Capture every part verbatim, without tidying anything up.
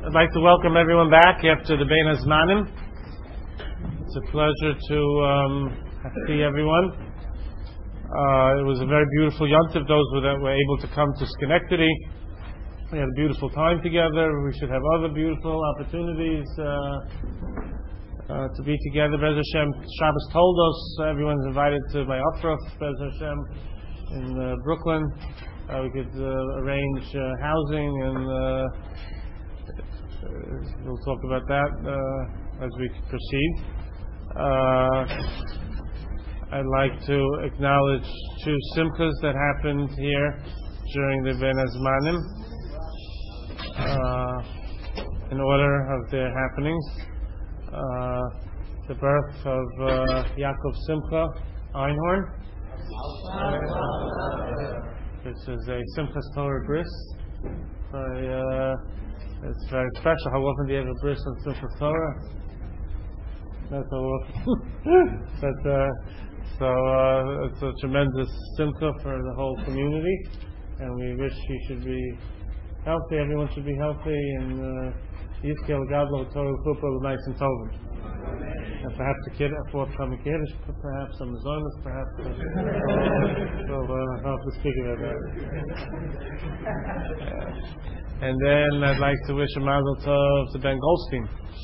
I'd like to welcome everyone back after the Bein Hazmanim. It's a pleasure to um, see everyone. Uh, it was a very beautiful Yontif. Those that were able to come to Schenectady, we had a beautiful time together. We should have other beautiful opportunities uh, uh, to be together. Bez Hashem, Shabbos told us everyone's invited to my Afraf, Bez Hashem, in uh, Brooklyn. Uh, we could uh, arrange uh, housing, and uh, we'll talk about that uh, as we proceed. Uh, I'd like to acknowledge two simchas that happened here during the Bein Hazmanim uh, in order of their happenings. Uh, the birth of uh, Yaakov Simcha Einhorn. Uh, This is a Simchas Torah bris. Uh, it's very special. How often do you have a bris on Simchas Torah? Not so often. but, uh, so uh, it's a tremendous simcha for the whole community, and we wish he should be healthy. Everyone should be healthy, and Yizkel Gadol Torah Chuppah nice and tovim. And perhaps a kid, a forthcoming Kiddush, perhaps some Zonas, perhaps. Uh, we'll uh, have to speak about that. Uh, and then I'd like to wish a Mazel Tov to Ben Goldstein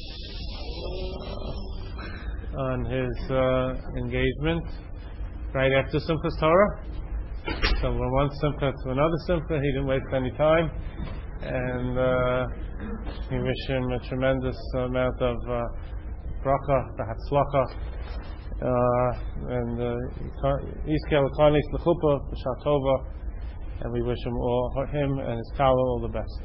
uh, on his uh, engagement right after Simchas Torah. So from one Simcha to another Simcha, he didn't waste any time, and uh, we wish him a tremendous amount of Uh, bracha, v'hatzlacha, uh, and Yizkel Kanis l'chuppah, b'shah tova, and we wish him all, him and his kala all the best.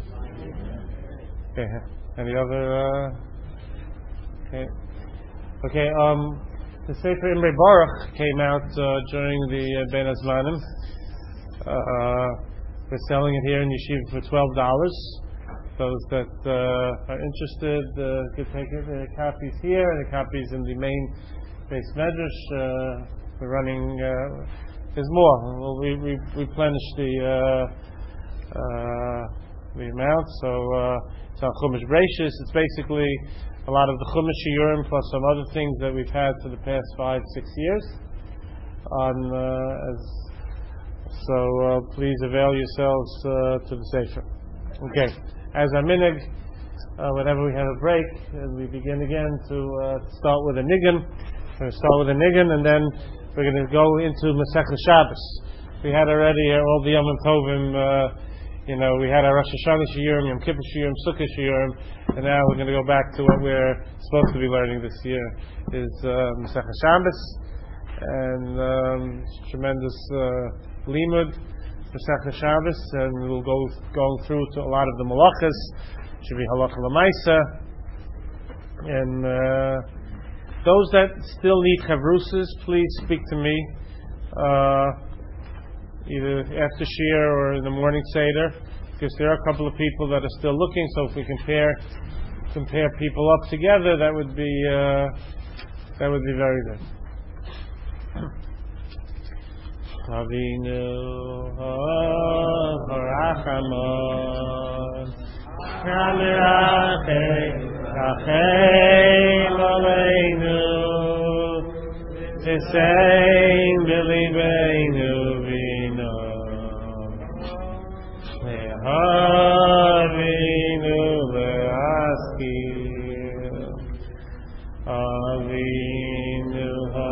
Okay, any other? Uh, okay, okay. Um, the Sefer Imre Baruch came out uh, during the uh, Bein Hazmanim. Uh, we're selling it here in Yeshiva for twelve dollars. Those that uh, are interested uh, could take it, the copies here and the copies in the main base medrash. Uh, we're running. Uh, there's more. Well, we we replenish the uh, uh, the amount. So uh, it's on Chumash Breishis. It's basically a lot of the Chumash Shiurim plus some other things that we've had for the past five six years. On uh, as so, uh, please avail yourselves uh, to the Sefer. Okay. As a minig, uh, whenever we have a break, and we begin again to uh, start with a nigun. We're going to start with a nigun, and then we're going to go into Masechah Shabbos. We had already uh, all the Yom Tovim, uh, you know, we had our Rosh Hashanah Shiurim, Yom Kippur Shiurim, Sukkot Shiurim, and now we're going to go back to what we're supposed to be learning this year, is uh, Masechah Shabbos, and um, tremendous uh, limud. Masechah Shabbos, and we'll go going through to a lot of the malachas. Should be halacha l'maisa, and uh, those that still need chavrusas, please speak to me uh, either after shir or in the morning seder, because there are a couple of people that are still looking. So if we compare compare people up together, that would be uh, that would be very good. Avinu harachamon, Shamirachem aleinu, Tisein b'libeinu vino, Lehavinu le'askil, Avinu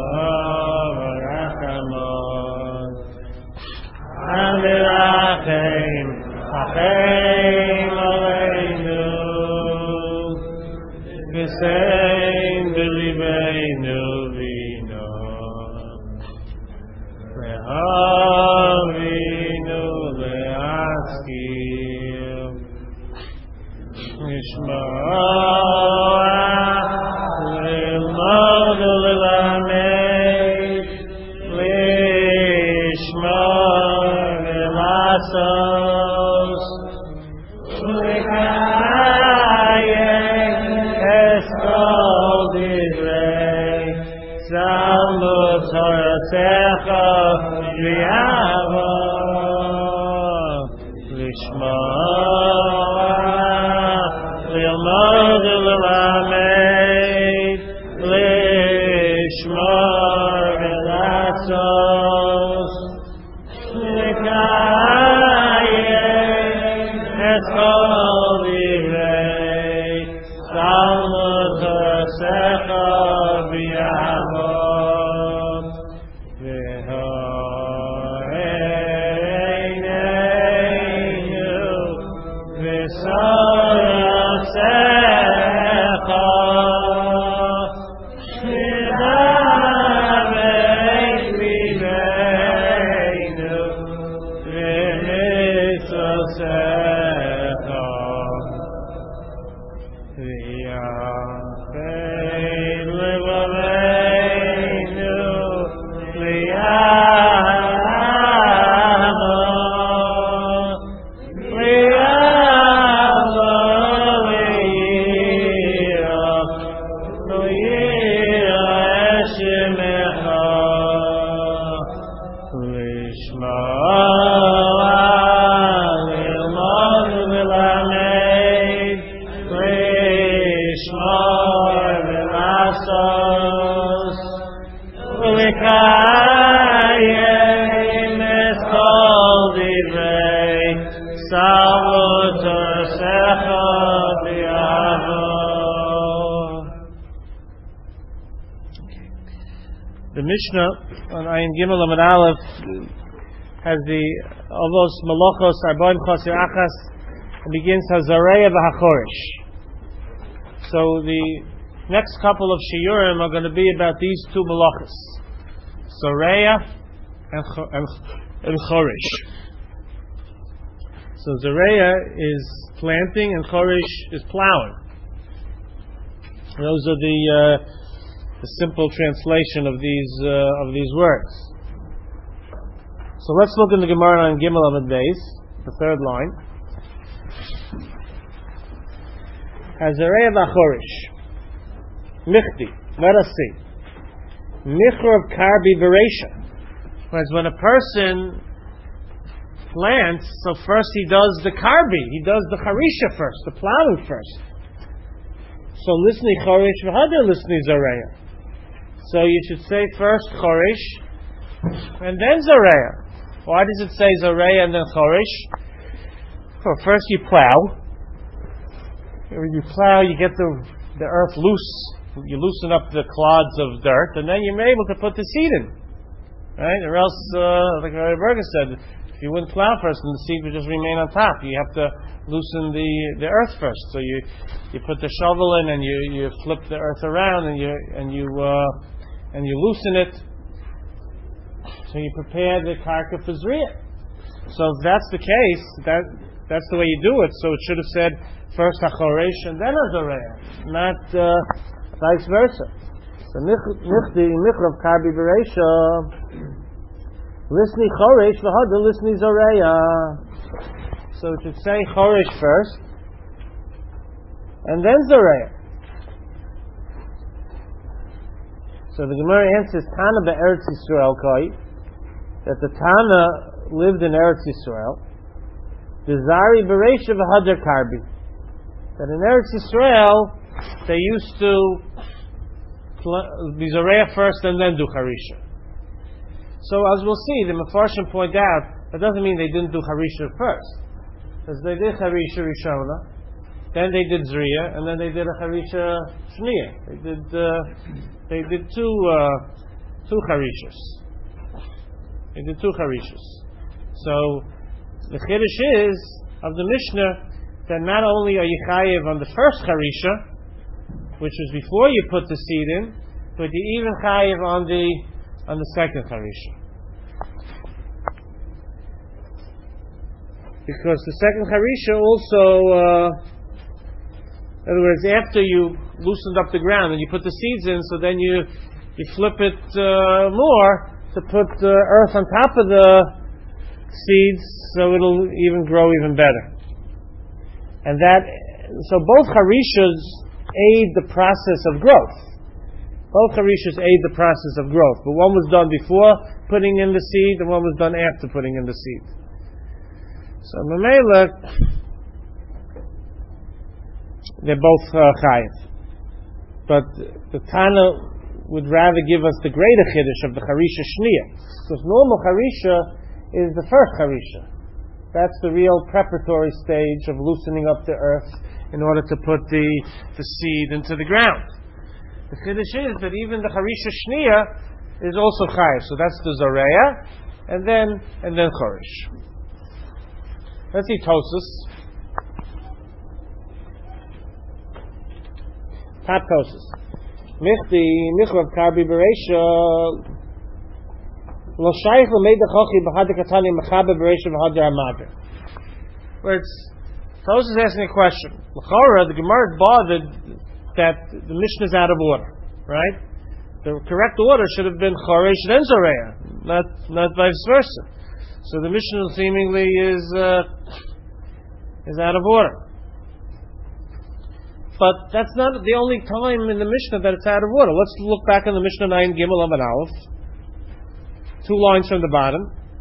harachamon, Amirachem, Achem Aleinu, V'sein b'libeinu vino, Lehavinu le'askil, Nishma'ah lilmodu l'lamed, Lishma' Sos Ulikayek Eskol Divrei Samu Toratecha V'yavo Lishma v'lamed lishmor v'latzos l'kayem et kol divrei talmud secha v'yavot v'horeinu v'sorah secha v'davek liveinu v'mitzvot secha v'yafei levaveinu liyavo liyavo liyirach liyirach eshemecha lishmoa lilmod v'lamed lishmor v'lasos v'likayem et kol divrei talmud secha v'yavot. The Mishnah on Ayin Gimel Amud Aleph has the Avos Malachos Arbaim Chasir Achas and begins Hazareya v'Hachorish. So the next couple of shiurim are going to be about these two malachos, Zareya and, Cho- and, and Chorish. So Zareya is planting and Chorish is plowing. Those are the, uh, the simple translation of these uh, of these words. So let's look in the Gemara on Gimel Amud Beis, the third line. Hazareya v'Chorish. Michti. Let us see. Michor of Karbi Beresha. Whereas when a person plants, so first he does the Karbi, he does the Harisha first, the plowing first. So Lisni Chorish v'Hadar Lisni Zareya. So you should say first Chorish and then Zareya. Why does it say Zareya and then Chorish? Well, first you plow. When you plow, you get the the earth loose. You loosen up the clods of dirt, and then you're able to put the seed in. Right? Or else, uh, like Rabbi Berger said, if you wouldn't plow first, then the seed would just remain on top. You have to loosen the, the earth first. So you you put the shovel in, and you, you flip the earth around, and you and you uh, and you loosen it. So you prepare the karka for zriyah. So if that's the case, that that's the way you do it. So it should have said first hachoresh and then hazareya, not uh, vice versa. So nichdi michrav karbi bereisha, lisni choresh v'hada lisni zareya. So it should say choresh first and then zareya. So the Gemara answers Tana be'Eretz Yisrael kai, that the Tana lived in Eretz Yisrael. Desari bereisha v'hadar karbi. That in Eretz Yisrael they used to be zareya first and then do harisha. So as we'll see, the Mefarshim point out that doesn't mean they didn't do harisha first, because they did harisha rishona, then they did zriya, and then they did a harisha shniya. They did uh, they did two uh, two harishas. They did two harishas. So the chiddush is of the Mishnah that not only are you chayiv on the first harisha, which was before you put the seed in, but you even chayiv on the on the second harisha, because the second harisha also, uh, in other words, after you loosened up the ground and you put the seeds in, so then you you flip it uh, more to put the earth on top of the seeds, so it'll even grow even better. And that, so both harishas aid the process of growth. Both harishas aid the process of growth, but one was done before putting in the seed, and one was done after putting in the seed. So Mamela, they're both uh, chayiv. But the Tana would rather give us the greater chiddush of the charisha shniya, because normal charisha is the first charisha. That's the real preparatory stage of loosening up the earth in order to put the the seed into the ground. The chiddush is that even the charisha shniya is also chayiv. So that's the zoreya, and then and then chorish. Let's see Tosus. Top Tosus. Michti Michrav Karbi Bereisha Lo Shaykh L'Meid Achochi B'Had Katani Mechabe Bereisha B'Had Hamaver. Where it's Tosus is asking a question. L'chora, the Gemara is bothered that the Mishnah is out of order, right? The correct order should have been Choresh then Zoreya, not not vice versa. So the Mishnah seemingly is uh, is out of order. But that's not the only time in the Mishnah that it's out of order. Let's look back in the Mishnah nine Gimel Amud Aleph. Two lines from the bottom.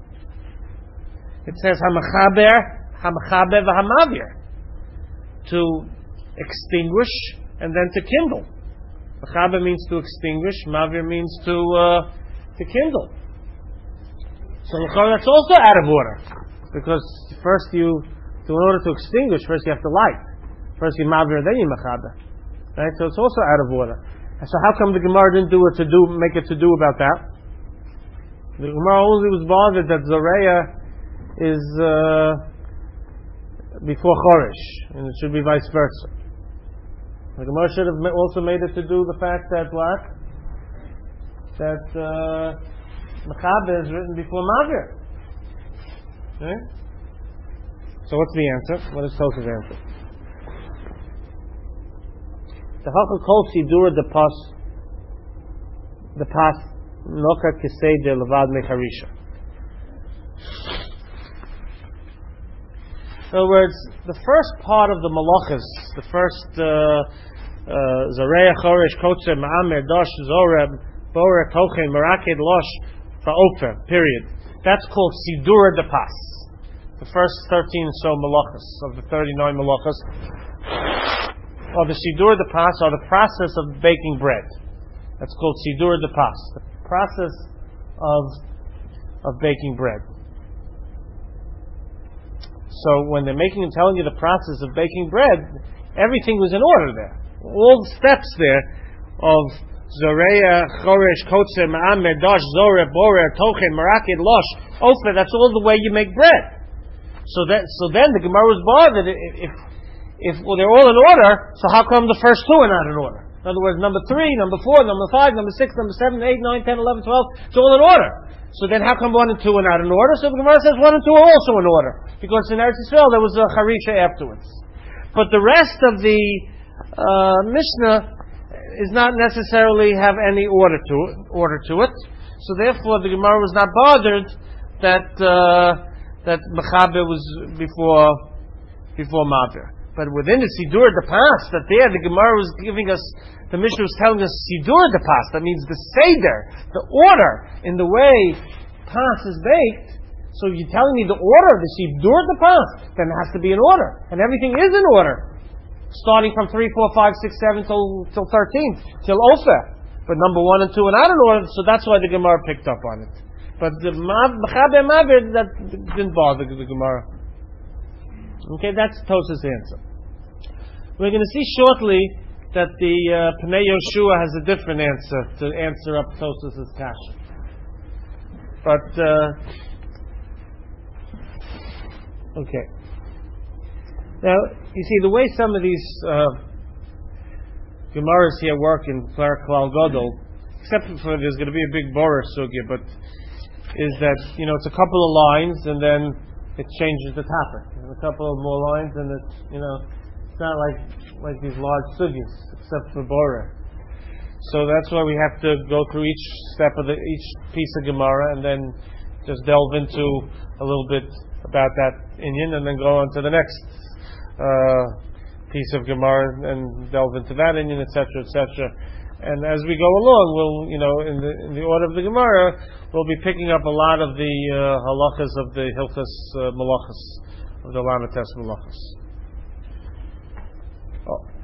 It says Hamachaber, Hamachaber v'Hamavir. To extinguish and then to kindle. Machaber means to extinguish, Mavir means to uh, to kindle. So that's also out of order. Because first you, in order to extinguish, first you have to light. First you mavir, then you mechaber, right? So it's also out of order. And so how come the Gemara didn't do it to do, make it to do about that? The Gemara only was bothered that Zoreya is uh, before Choresh, and it should be vice versa. The Gemara should have also made it to do the fact that what? That uh, mechaber is written before mavir. Right? So what's the answer? What is Tosa's answer? The Hakal Kol Sidura the Pas the Pas Noka Kisei de Levad Mecharisha. In other words, the first part of the Malachas, the first Zareya Choresh Kotze Ma'amer Dosh Zoreb Borer Tochen Meraked Losh Fa'ofer, period. That's called Sidura de Pas. The first thirteen so Malachas of the thirty-nine Malachas. Or the Sidur de Pas, or the process of baking bread. That's called Sidur de Pas, the process of of baking bread. So when they're making and telling you the process of baking bread, everything was in order there. All the steps there of Zoreya, Choresh, Kotze, Ma'amer, Dosh, Zore, Borer, Tochen, Merakid, Losh, Ofer, that's all the way you make bread. So that so then the Gemara was bothered if If well, they're all in order, so how come the first two are not in order? In other words, number three, number four, number five, number six, number seven, eight, nine, ten, eleven, twelve, it's all in order. So then how come one and two are not in order? So the Gemara says one and two are also in order. Because in Eretz Yisrael there was a Harisha afterwards. But the rest of the uh, Mishnah is not necessarily have any order to it, order to it. So therefore the Gemara was not bothered that uh, that Mechaber was before before Mavir. But within the Sidur de Pas, that there the Gemara was giving us, the Mishnah was telling us Sidur de Pas. That means the Seder, the order in the way Pas is baked. So you're telling me the order of the Sidur de Pas, then it has to be in order, and everything is in order, starting from three, four, five, six, seven till till thirteen, till Ofer. But number one and two are not in order, so that's why the Gemara picked up on it. But the Mechaber Mavir, that didn't bother the Gemara. Okay, that's Tosa's answer. We're going to see shortly that the uh, Pnei Yoshua has a different answer to answer up Tosa's kasha. But uh, okay. Now you see the way some of these uh, Gemaras here work in Klal Gadol, except for there's going to be a big Borer sugya, but is that you know it's a couple of lines and then it changes the topic. There's a couple of more lines, and it's you know, it's not like like these large sugyas, except for Borer. So that's why we have to go through each step of the each piece of Gemara, and then just delve into a little bit about that inyan, and then go on to the next uh, piece of Gemara and delve into that inyan, et cetera, et cetera. And as we go along, we'll, you know, in the in the order of the Gemara, we'll be picking up a lot of the uh, halachas of the Hilchas uh, Malachas, of the Lamates Malachas. Oh.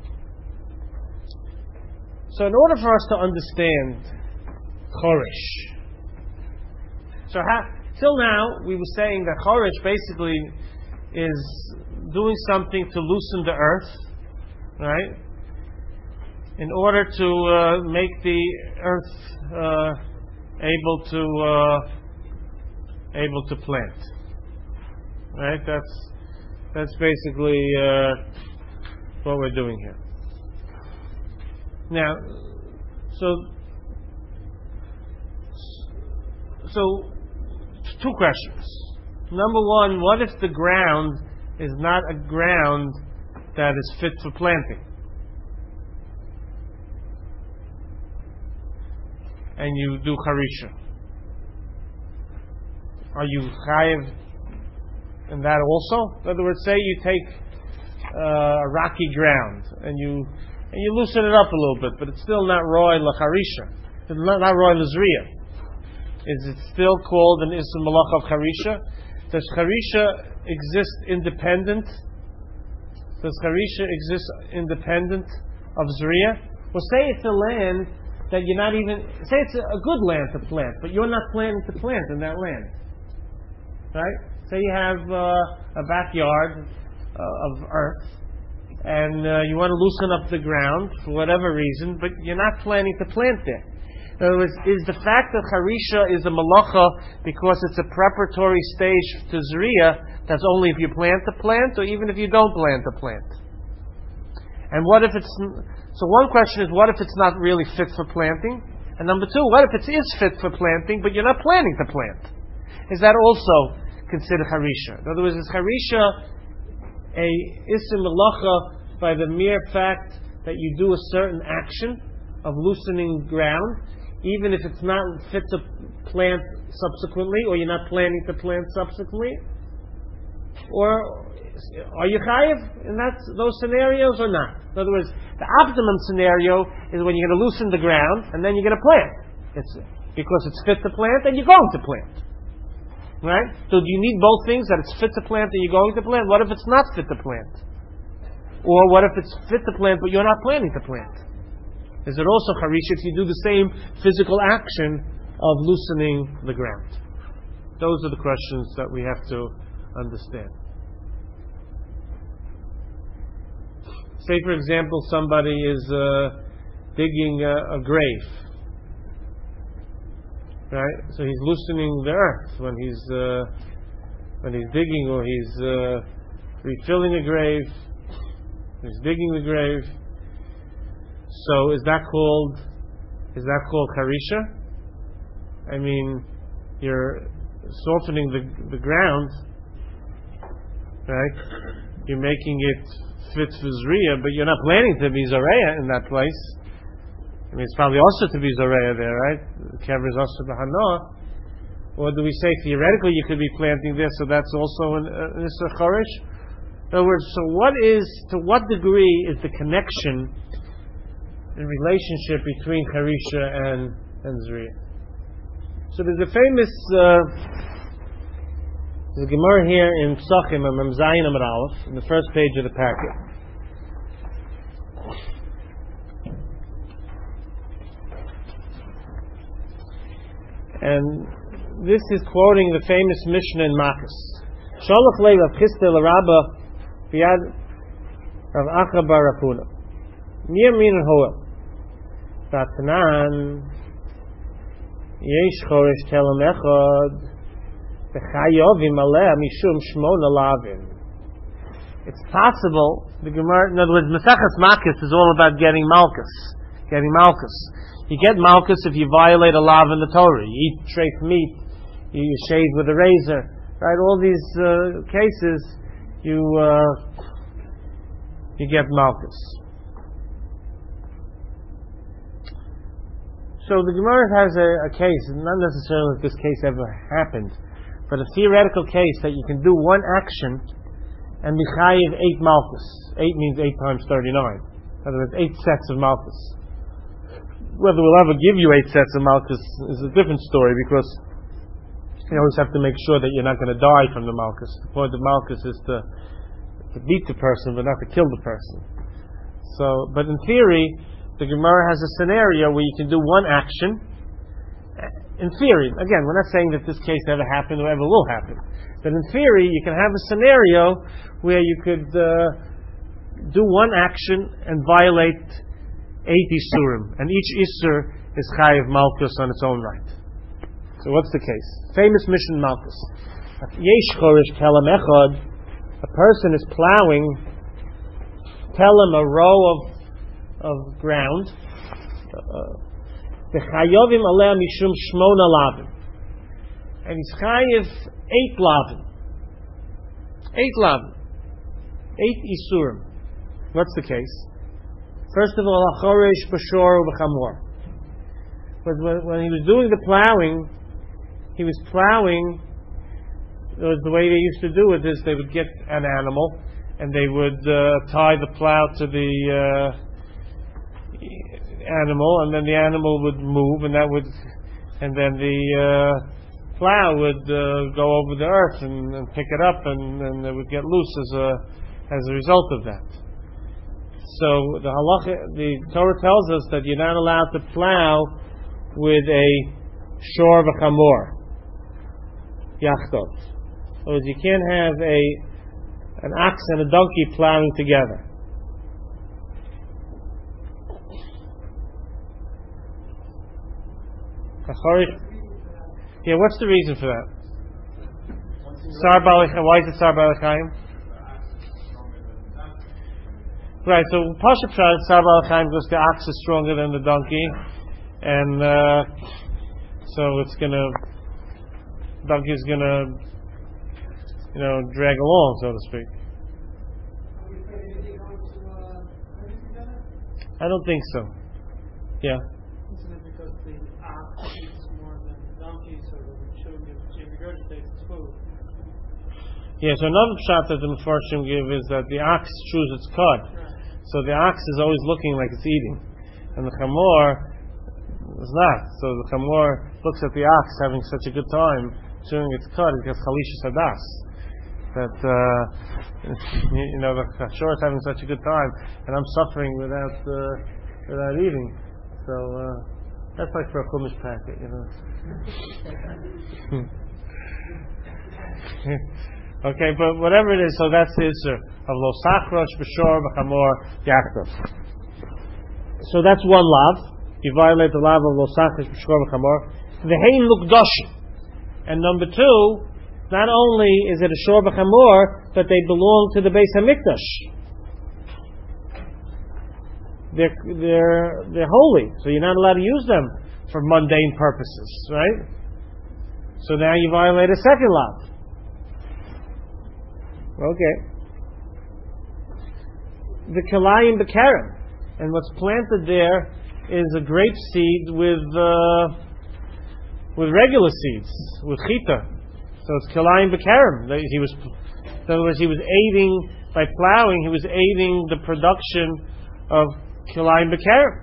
So in order for us to understand Chorish, so how, till now we were saying that Chorish basically is doing something to loosen the earth, right? In order to uh, make the earth uh, able to uh, able to plant, right? That's that's basically uh, what we're doing here. Now, so so two questions. Number one, what if the ground is not a ground that is fit for planting? And you do Harisha. Are you chayiv in that also? In other words, say you take uh, a rocky ground and you and you loosen it up a little bit, but it's still not roy l'charisha. It's not, not roy l'zriya. Is it still called an isur malach of Harisha? Does Harisha exist independent? Does Harisha exist independent of Zriya? Well, say it's a land that you're not even, say it's a, a good land to plant, but you're not planning to plant in that land. Right? Say you have uh, a backyard uh, of earth, and uh, you want to loosen up the ground for whatever reason, but you're not planning to plant there. In other words, is the fact that Harisha is a malacha because it's a preparatory stage to Zriya, that's only if you plant the plant, or even if you don't plant the plant? And what if it's... So one question is, what if it's not really fit for planting? And number two, what if it is fit for planting, but you're not planning to plant? Is that also considered Harisha? In other words, is Harisha a isur malacha by the mere fact that you do a certain action of loosening ground, even if it's not fit to plant subsequently, or you're not planning to plant subsequently? Or are you chayiv in that, those scenarios or not? In other words, the optimum scenario is when you're going to loosen the ground and then you're going to plant. It's because it's fit to plant and you're going to plant. Right? So do you need both things, that it's fit to plant and you're going to plant? What if it's not fit to plant? Or what if it's fit to plant but you're not planning to plant? Is it also Harisha if you do the same physical action of loosening the ground? Those are the questions that we have to understand. Say, for example, somebody is uh, digging a, a grave, right? So he's loosening the earth when he's uh, when he's digging, or he's uh, refilling a grave. He's digging the grave. So is that called is that called Harisha? I mean, you're softening the the ground, right? You're making it fit for Zriya, but you're not planning to be Zoreya in that place. I mean, it's probably also to be Zoreya there, right? Kever is also B'Hanoah. Or do we say theoretically you could be planting there, so that's also an uh, Isur Chorish? In other words, so what is, to what degree is the connection, the relationship between Harisha and, and Zriya? So there's a famous uh, there's a Gemara here in Psachim, Mem Zayin Amud Aleph, in the first page of the packet. And this is quoting the famous Mishnah in Makos. Sholach lei Rav Chisda l'Rabba b'yad Rav Acha bar Rapuna. Mir min hoel. V'atanan yesh chorish telem echad. It's possible, the Gemara, in other words, Maseches Makos is all about getting Malchus. Getting Malchus. You get Malchus if you violate a law in the Torah. You eat treif meat, you, you shave with a razor. Right? All these uh, cases, you uh, you get Malchus. So the Gemara has a, a case, not necessarily that this case ever happened, but a theoretical case that you can do one action and be chayiv eight malchus. Eight means eight times thirty-nine. In other words, eight sets of malchus. Whether we'll ever give you eight sets of malchus is a different story, because you always have to make sure that you're not going to die from the malchus. The point of malchus is to, to beat the person, but not to kill the person. So, but in theory, the Gemara has a scenario where you can do one action. In theory, again, we're not saying that this case ever happened or ever will happen, but in theory, you can have a scenario where you could uh, do one action and violate eight isurim, and each isur is chayiv malchus on its own right. So, what's the case? Famous mission malchus. Yesh chorish telem echad. A person is plowing telem, a row of of ground. The chayovim aleh mishum shmona lavin, and he's chayiv eight lavin. Eight lavin. Eight isurim. What's the case? First of all, achoresh b'shor v'chamor. But when, when he was doing the plowing, he was plowing. It was the way they used to do it. Is they would get an animal and they would uh, tie the plow to the uh, animal, and then the animal would move, and that would, and then the uh, plow would uh, go over the earth and, and pick it up, and, and it would get loose as a as a result of that. So the halacha, the Torah tells us that you're not allowed to plow with a shor v'chamor, yachtov. So you can't have a an ox and a donkey plowing together. Yeah, what's the reason for that? Sar Balachayim. Why is it Sar Balachayim? Right, so Pasha Pshat, Sar Balachayim, because the ox is stronger than the donkey, and uh, so it's gonna, donkey's gonna, you know, drag along, so to speak. I don't think so. Yeah. Isn't it because the ox eats more than the donkey, so that we shouldn't give she regurgitates its food? Yeah, so another pshat that the Mefarshim give is that the ox chews its cud. Right. So the ox is always looking like it's eating. And the chamor is not. So the chamor looks at the ox having such a good time chewing its cud, it gets chalisha sadas. That, uh, you know, the chashor is having such a good time, and I'm suffering without uh, without eating. So uh, that's like for a chumash packet, you know. Okay, but whatever it is, so that's the issur of lo sachrosh b'shor b'chamor yachtov. So that's one lav. You violate the lav of lo sachrosh b'shor b'chamor. V'hein lukdoshim. And number two, not only is it a shor b'chamor, but they belong to the Beis Hamikdash. They're they're they're holy, so you're not allowed to use them for mundane purposes, right? So now you violate a second law. Okay. The kalayim b'kerem, and what's planted there is a grape seed with uh, with regular seeds, with chita. So it's kalayim b'kerem. He was, in other words, he was aiding by plowing. He was aiding the production of kalayim b'kerem.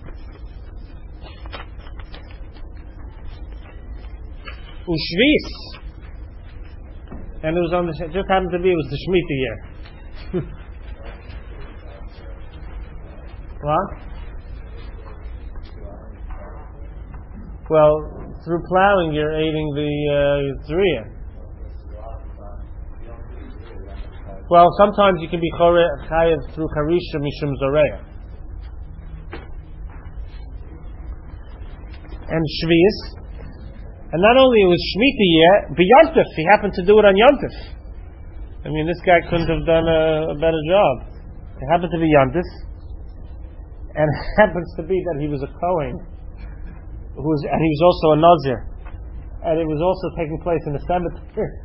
Ushvis, and it was on the. It just happened to be it was the Shemitah year. What? Well, through plowing, you're aiding the uh, Zuriya. Well, sometimes you can be chayav through Harisha Mishum Zoreya. And Shvius. And not only it was Shemitah year, but Yontif. He happened to do it on Yontif. I mean, this guy couldn't have done a, a better job. It happened to be Yontif. And it happens to be that he was a Kohen. Who was, and he was also a Nazir. And it was also taking place in the cemetery.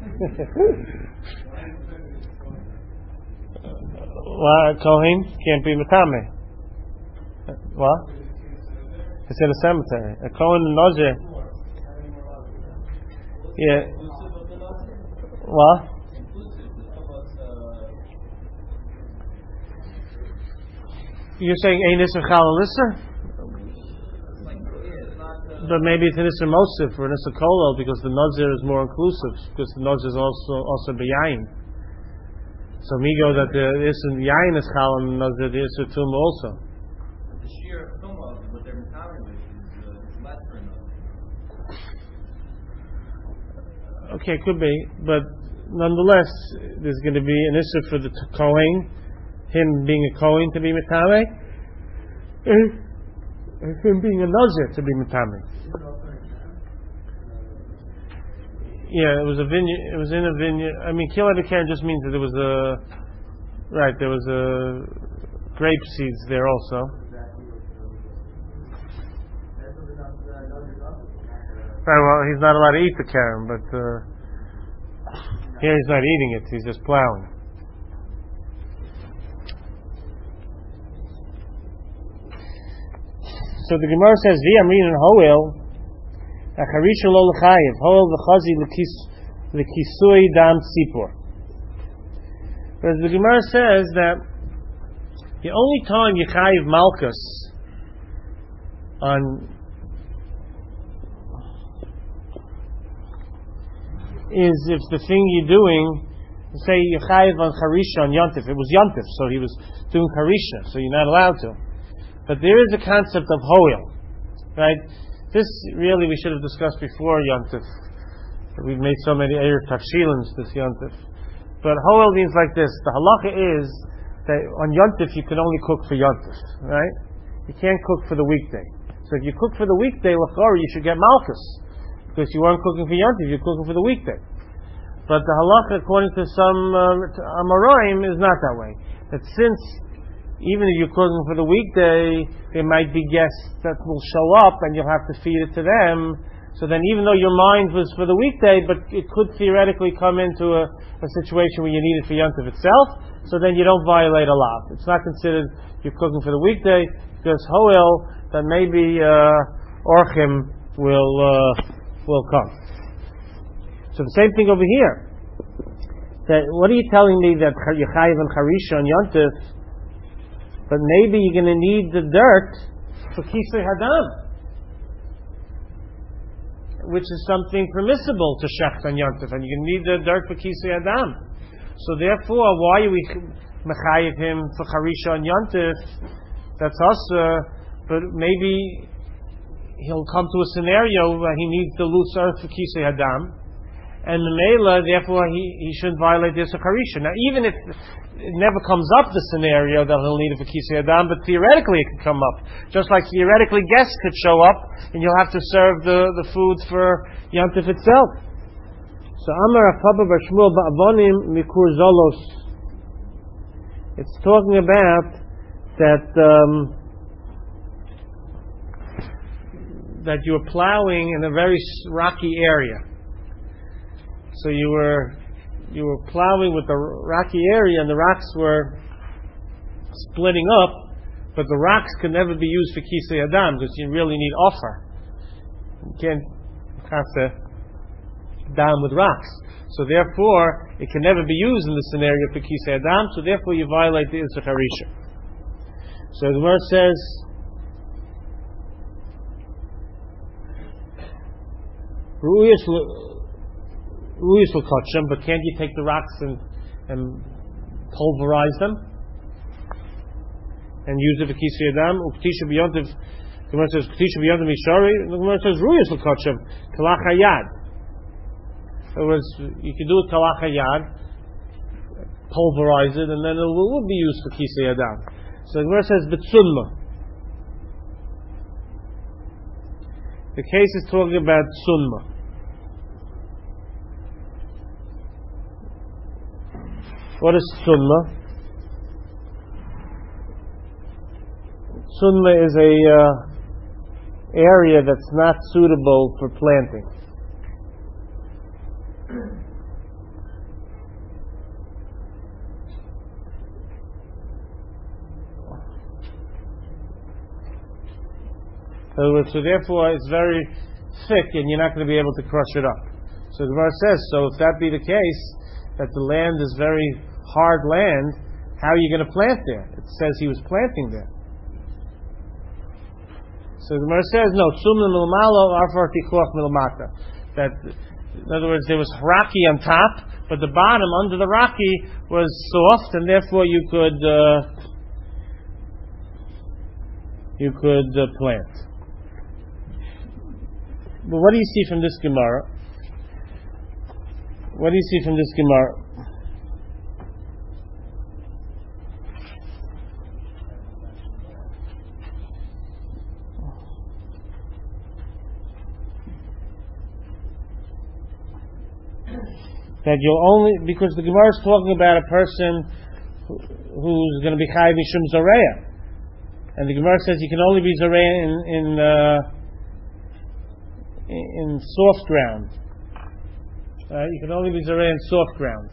Well, Kohen can't be Matame. What? It's in a cemetery. A Kohen and Nazir. Yeah. What? You're saying Ein Isser Chal Isser? But maybe it's an Isser Mosif or an Isser Kolel because the Nazir is more inclusive because the Nazir is also also B'yayin. So me go that the Isser Yayin is Chal and the Nazir the Isser Tum also. sheer tumah of what they're encountering with is, uh, is lesser enough. Okay, could be, but nonetheless, there's going to be an issue for the Kohen, him being a Kohen to be Metame, and him being a Nazir to be Metame. Yeah, it was a vineyard. It was in a vineyard. I mean, Kila Karen just means that there was a right. There was a grape seeds there also. Right. Well, he's not allowed to eat the Karen, but uh, here he's not eating it. He's just plowing. So the Gemara says, "Vi amrin and Hoel." Acharisha lo l'chayiv, hoel v'chazi l'kisui dam sipor. Whereas the Gemara says that the only time you chayiv malchus on is if the thing you're doing, say you chayiv on charisha on yontif. It was yontif, so he was doing charisha, so you're not allowed to. But there is a concept of hoel, right? This really we should have discussed before Yontif. We've made so many Erev Tafshilins this Yontif. But Hoel means like this. The halacha is that on Yontif you can only cook for Yontif, right? You can't cook for the weekday. So if you cook for the weekday, l'chora, you should get malchus. Because you weren't cooking for Yontif, you're cooking for the weekday. But the halacha, according to some uh, Amoraim, is not that way. That since even if you're cooking for the weekday, there might be guests that will show up and you'll have to feed it to them. So then even though your mind was for the weekday, but it could theoretically come into a, a situation where you need it for Yontif itself, so then you don't violate a lot. It's not considered you're cooking for the weekday, because Hoel, that maybe uh, Orchim will, uh, will come. So the same thing over here. That, what are you telling me that Yechayiv and Charisha and Yontif, but maybe you're going to need the dirt for Kisei Hadam, which is something permissible to Shecht on Yontif, and you're going to need the dirt for Kisei Hadam. So therefore, why are we mechayiv him for Charisha on Yontif? That's also, but maybe he'll come to a scenario where he needs the loose earth for Kisei Hadam, and the Mela, therefore, he, he shouldn't violate this Charisha. Now, even if it never comes up the scenario that he'll need it for Kisei Hadam, but theoretically it could come up. Just like theoretically guests could show up, and you'll have to serve the, the food for Yontif itself. So, Amar Papa Bar Shmuel Ba'avonim Mikur Zolos. It's talking about that um, that you were plowing in a very rocky area. So you were you were plowing with the rocky area, and the rocks were splitting up, but the rocks can never be used for Kisei Hadam because you really need offer. You can't have to down with rocks. So therefore, it can never be used in the scenario for Kisei Hadam. So therefore, you violate the Isur Harisha. So the verse says, Ru'yis l'kotchem, but can't you take the rocks and, and pulverize them and use it for Kisei Hadam? Uktisha b'yontiv, the Gemara says Uktisha b'yontiv mishari. The Gemara says Ru'yis l'kotchem, kalach hayad. In other words, you can do it kalach hayad, pulverize it, and then it will, will be used for Kisei Hadam. So the Gemara says b'tzunma. The case is talking about sunma. What is sunma? Sunma is a uh, area that's not suitable for planting. So, so therefore, it's very thick, and you're not going to be able to crush it up. So the verse says, so if that be the case, that the land is very hard land, how are you going to plant there? It says he was planting there. So the Gemara says, no, tzumna milmalo arfar tikoch milmata. That, in other words, there was rocky on top, but the bottom under the rocky was soft, and therefore you could uh, you could uh, plant. But what do you see from this Gemara? What do you see from this Gemara? That you'll only, because the Gemara is talking about a person who, who's going to be chayiv mishum zoreya, and the Gemara says you can only be zoreya in in, uh, in in soft ground. Uh, you can only be zoreya in soft ground.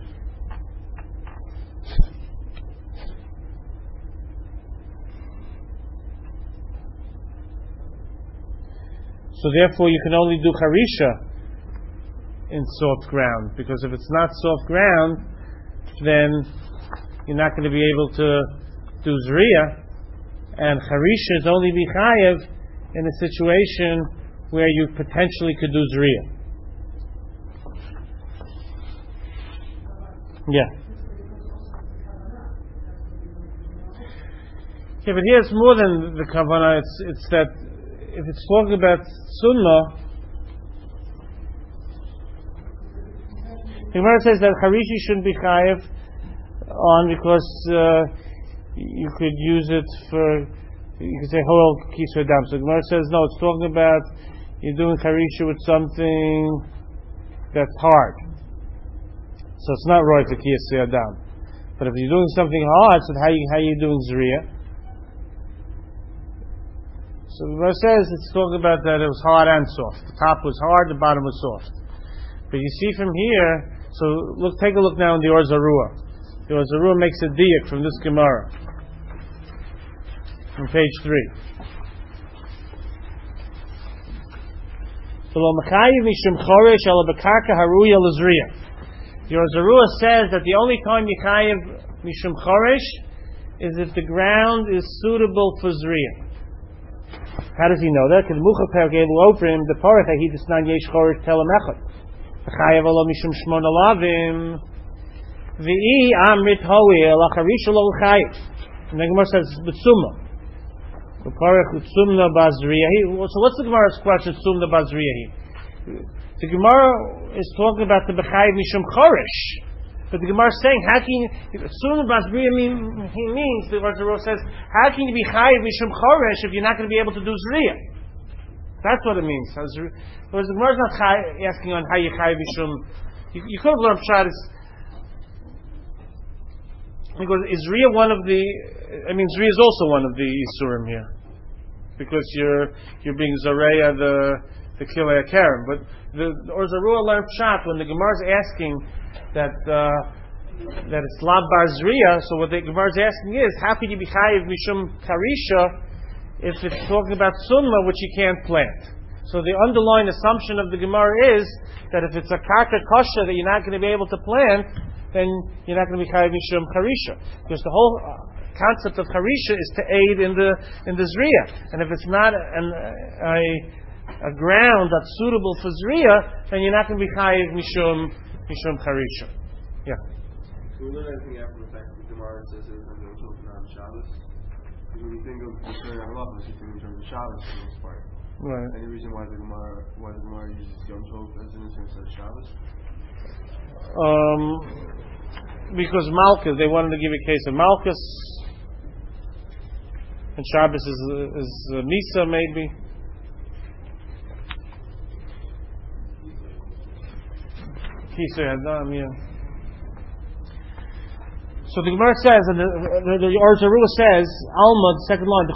So therefore, you can only do harisha in soft ground, because if it's not soft ground, then you're not going to be able to do zriya, and harisha is only be chayev in a situation where you potentially could do zriya. Yeah. Yeah, but here it's more than the kavanah. It's it's that if it's talking about sunnah, the Gemara says that harishi shouldn't be chayev on because uh, you could use it for, you could say hoel kisur adam. So the Gemara says no, it's talking about you're doing harisha with something that's hard. So it's not right for kisur adam. But if you're doing something hard, so how you how you doing zriya? So the Gemara says it's talking about that it was hard and soft. The top was hard, the bottom was soft. But you see from here. So look, take a look now in the Or Zarua. The Or Zarua makes a diak from this Gemara, from page three. The Or Zarua says that the only time you chayiv mishum choresh is if the ground is suitable for zriya. How does he know that? Because mucha pergelu ofrim the parach he disnan yesh choresh telemechot. Chayav alo mishum shmona lavim v'i amrit hoil acharisha lo chayav. And the Gemara says b'tsumna. The parach b'tsumna bazriyahi. So what's the Gemara's question? B'tsumna bazriyahi. The Gemara is talking about the b'chayav mishum choresh, but the Gemara is saying how can you b'tsumna bazriyahi mean? He means the Gemara says how can you be chayav mishum choresh if you're not going to be able to do zriya? That's what it means. Because the Gemara is not asking on how you chayiv mishum. You, you could have learned pshat. Because is zriya one of the? I mean, zriya is also one of the isurim here, because you're you're being zareya the the kilei akarim. But the or zarua learned pshat when the Gemara is asking that uh, that it's lav bar zriya. So what the Gemara is asking is how can you be chayiv mishum karisha if it's talking about sunnah, which you can't plant? So the underlying assumption of the Gemara is that if it's a karka kosher that you're not going to be able to plant, then you're not going to be chayiv mishum charisha, because the whole uh, concept of charisha is to aid in the in the zriya. And if it's not an, a a ground that's suitable for zriya, then you're not going to be chayiv mishum mishum charisha. Yeah. Can we learn anything after the fact that the Gemara says it was on Shabbos? When you think of concerning Allah, you think in terms of Shabbos for the most part. Right. Any reason why the Gemara why the Gemara uses Yom Tov as an instead of Shabbos? Um, because Malchus, they wanted to give a case of Malchus, and Shabbos is is uh, Misa maybe. Kisei Adam, yeah. So the Gemara says, and the, the, the Or Zarua says, Alma, the second line,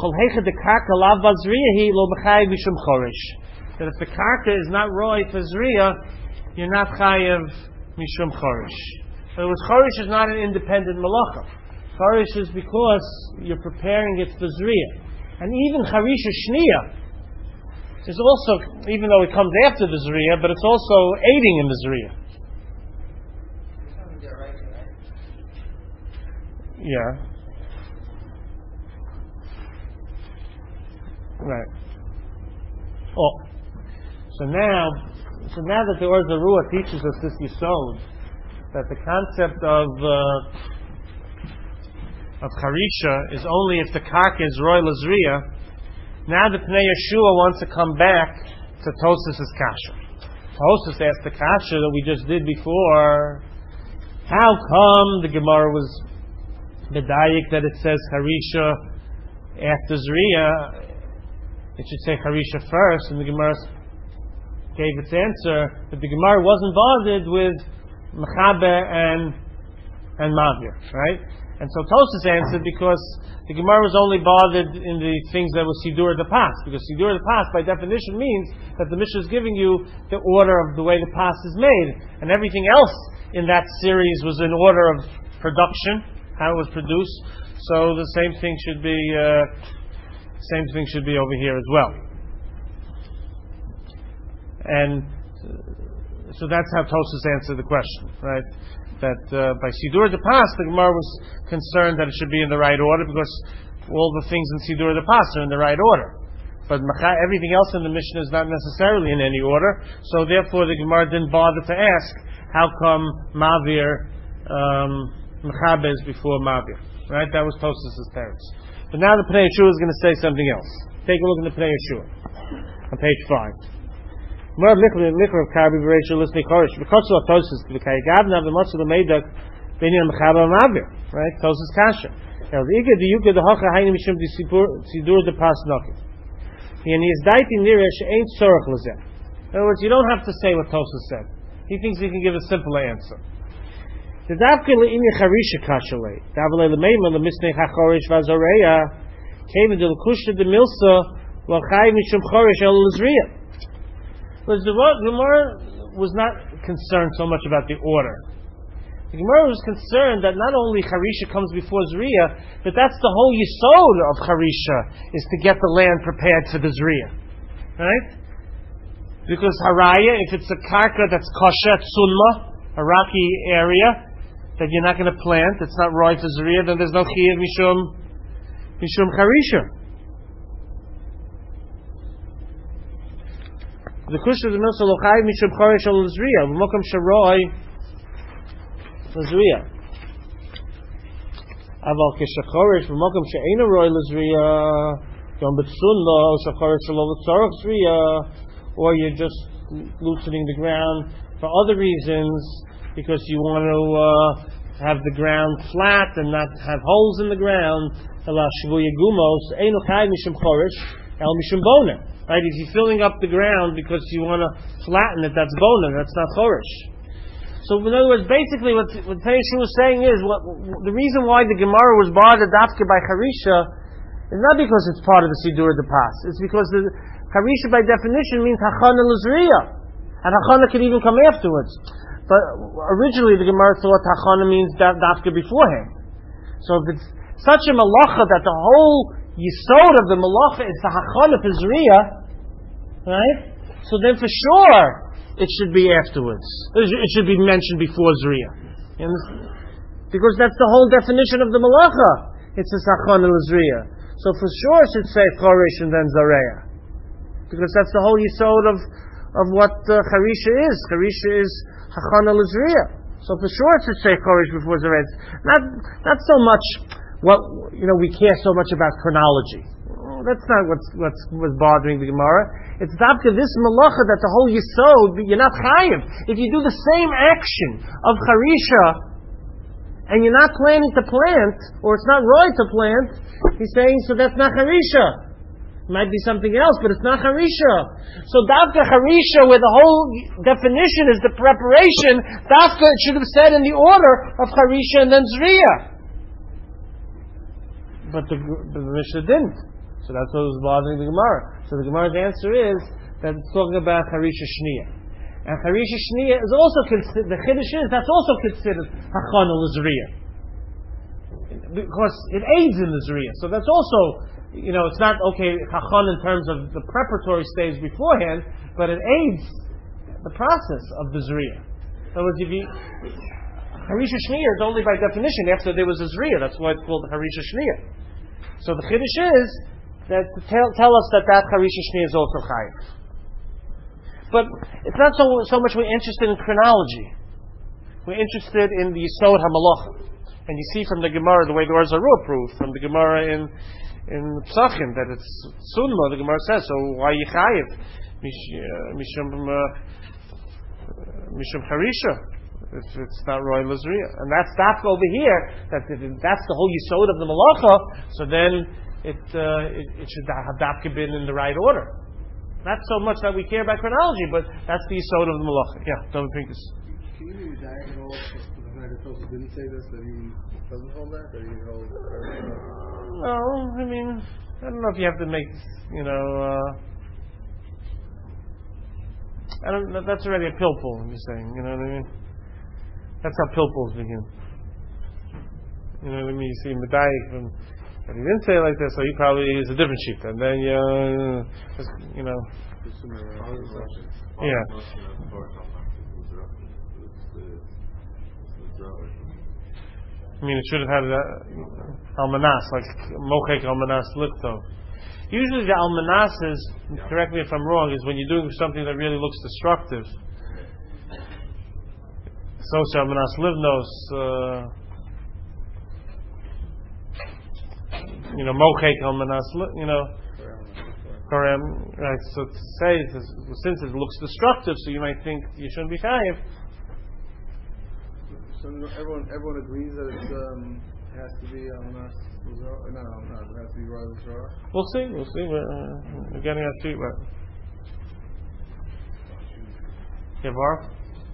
that if the karka is not roy for zriya, you're not chayiv mishum chorish. In other words, chorish is not an independent malacha. Chorish is because you're preparing it for zriya. And even charisha shniya is also, even though it comes after the zriya, but it's also aiding in the zriya. Yeah. Right. Oh. So now, so now that the Or Zarua teaches us this yisod, that the concept of uh, of charisha is only if the karka is roy lazriya, Now the Pnei Yeshua wants to come back to Tosfos' kasha. Tosfos asked the kasha that we just did before. How come the Gemara was medayik that it says Harisha after Zriya? It should say Harisha first, and the Gemara gave its answer that the Gemara wasn't bothered with Mechabe and and Mavir, right? And so Tosfos answered because the Gemara was only bothered in the things that were Sidur the Pas, because Sidur the Pas by definition means that the Mishnah is giving you the order of the way the Pas is made, and everything else in that series was in order of production, how it was produced. So the same thing should be uh, same thing should be over here as well. And so that's how Tosfos answered the question, right? That uh, by Sidur the Pas, the Gemara was concerned that it should be in the right order because all the things in Sidur the Pas are in the right order. But everything else in the Mishnah is not necessarily in any order, so therefore the Gemara didn't bother to ask how come Mavir um, Mechabe is before Mavir. Right? That was Tosfos' parents. But now the Pnei Yeshua is going to say something else. Take a look at the Pnei Yeshua on page five. More liquor of Karbi Bereishah listening Korish because of Tosfos the Kayagavna the Motzah the Meidak Benyan Mechabe Mavir. Right? Tosfos Kasha. Now the Ika the Yuka the Hocha Haynim Mishum the Sidur the Pas Nokim. And he is daiti nirish ain't sorach lazeh. In other words, you don't have to say what Tosfos said. He thinks he can give a simple answer. The davke le'ini charisha kashalei davle le'meima le'misnei hachorish v'azoreya came into the kushta de milsa l'chai mishum chorish el l'zriya. Because the Gemara was not concerned so much about the order. The Gemara was concerned that not only Harisha comes before Zriya, but that's the whole yisod of Harisha, is to get the land prepared for the Zriya. Right? Because Haraya, if it's a karka that's kosher, tsunma, a rocky area, that you're not going to plant, it's not roy for Zriya, then there's no chiyuv mishum, mishum Harisha. The kushta of the milsa lochai mishum chorish al Zriya, v'mokum sharoy, Lazriya. Aval kishachorish v'mokum she'ena roy lazriya yom betsunla shachorish shelo l'tzarach zriya, or you're just loosening the ground for other reasons because you want to uh, have the ground flat and not have holes in the ground. Ela shvuya gumos einu chai mishum chorish el mishum bona. Right? If you're filling up the ground because you want to flatten it, that's bona. That's not chorish. So in other words, basically what, what Pnei Yeshua was saying is what, the reason why the Gemara was bothered dafke by Harisha is not because it's part of the Sidur of the Pas. It's because the Harisha by definition means Hachana L'Zriya. And Hachana could even come afterwards. But originally the Gemara thought Hachana means dafke beforehand. So if it's such a malacha that the whole yisod of the malacha is the Hachana Pizriya, right? So then for sure it should be afterwards. It should be mentioned before Zriya. Because that's the whole definition of the malacha. It's a Sachon al-Zriya. So for sure it should say Chorish and then Zareya. Because that's the whole yisod of, of what uh, Harisha is. Harisha is Hachon al-Zriya. So for sure it should say Chorish before Zareya. Not, not so much what, you know, we care so much about chronology. That's not what's, what's was bothering the Gemara. It's dabka this malacha that the whole yisod, you're not chayiv. If you do the same action of Harisha, and you're not planning to plant, or it's not right to plant, he's saying, so that's not Harisha. It might be something else, but it's not Harisha. So dabka Harisha, where the whole definition is the preparation, dabka it should have said in the order of Harisha and then Zriya. But the, the Mishnah didn't. So that's what was bothering the Gemara. So the Gemara's answer is that it's talking about Harisha Shniya. And Harisha Shniya is also considered, the Chiddush is, that's also considered Hachana L'Zriya. Because it aids in the Zriya. So that's also, you know, it's not, okay, Hachana in terms of the preparatory stage beforehand, but it aids the process of the Zriya. In other words, if you, Harisha Shniya is only by definition after there was a Zriya. That's why it's called Harisha Shniya. So the Chiddush is, that to tell, tell us that that Harisha Shniya is also chayiv. But it's not so so much we're interested in chronology. We're interested in the Yisod HaMalacha. And you see from the Gemara, the way the words are proved, from the Gemara in in Psachim that it's sunma. The Gemara says, so why are you chayiv? Mishum mishum harisha. If it's not roy lazriya, and that's dafka over here. That that's the whole yisod of the malacha. So then it uh, it, it should have dafka been in the right order. Not so much that we care about chronology, but that's the yisod of the malacha. Yeah, don't think this. Can you maybe dive at all? Because didn't say this, that he doesn't hold that, that he holds. No, I mean, I don't know if you have to make, you know. Uh, I don't. That's already a pilpul. I'm just saying. You know what I mean? That's how pilpuls begin. You know what I mean? You see Medayik from, but he didn't say it like this, so he probably is a different sheep. And then you, uh, you know. Yeah. I mean, it should have had uh, almanas, like mochek almanas likto. Usually the almanas is, correct me if I'm wrong, is when you're doing something that really looks destructive. Sosa almanas livnos, uh, you know, mochek almanas, you know, korem, right? So to say, since it looks destructive, so you might think you shouldn't be chayiv. So everyone, everyone agrees that it um, has to be almanas. No, no, no, it has to be royal Zara. We'll see. We'll see. We're, uh, we're getting our feet wet. Yeah, Bar?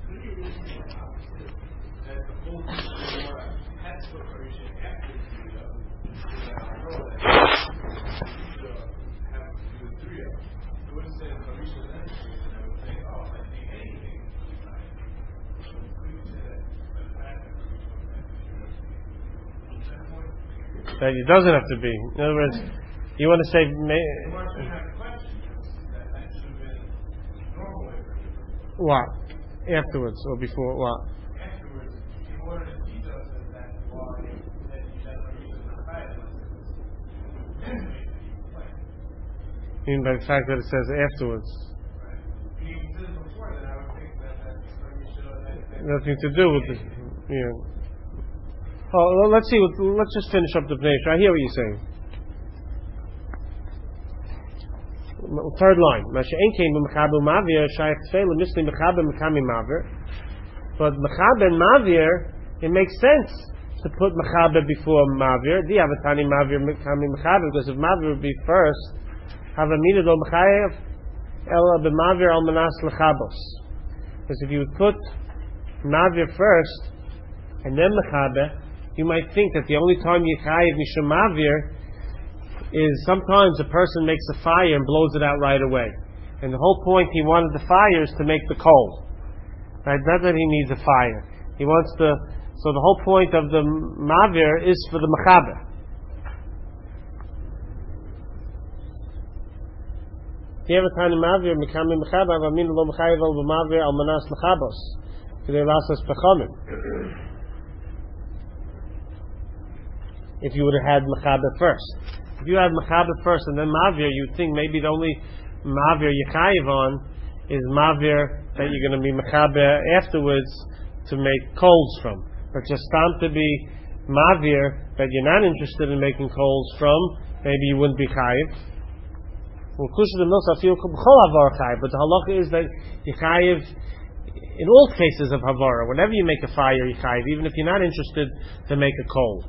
That it doesn't have to be. In other words, you want to say. What? Afterwards or before what? Afterwards, in order to teach us that why that you have a reason not You mean by the fact that it says afterwards? Right. If you did it before, then I would think that that's that nothing to do with the. Yeah. Oh, well, let's see. What, let's just finish up the page. I hear what you're saying. Third line. But mechaber and mavir, it makes sense to put mechaber before mavir. Di avatani mavir mekami mechaber, because if mavir would be first, have a mina lo mechayev ela b'mavir al manas lechabos. Because if you would put mavir first and then mechaber, you might think that the only time you chayiv mishum mavir is sometimes a person makes a fire and blows it out right away. And the whole point he wanted the fire is to make the coal. Right? Not that he needs a fire. He wants the, so the whole point of the mavir is for the mechaber. Yevatani mavir mekami mechaber avamin lo mechayev al b'mavir al manas lechabos k'dei lasas pechamim. If you would have had mechaber first. If you had mechaber first and then mavir, you'd think maybe the only mavir you chayiv on is mavir that you're going to be mechaber afterwards to make coals from. But just time to be mavir that you're not interested in making coals from, maybe you wouldn't be chayiv. Well, kusha the milsa feel b'chol havar chayiv, but the halacha is that you chayiv in all cases of havara. Whenever you make a fire, you chayiv, even if you're not interested to make a coal.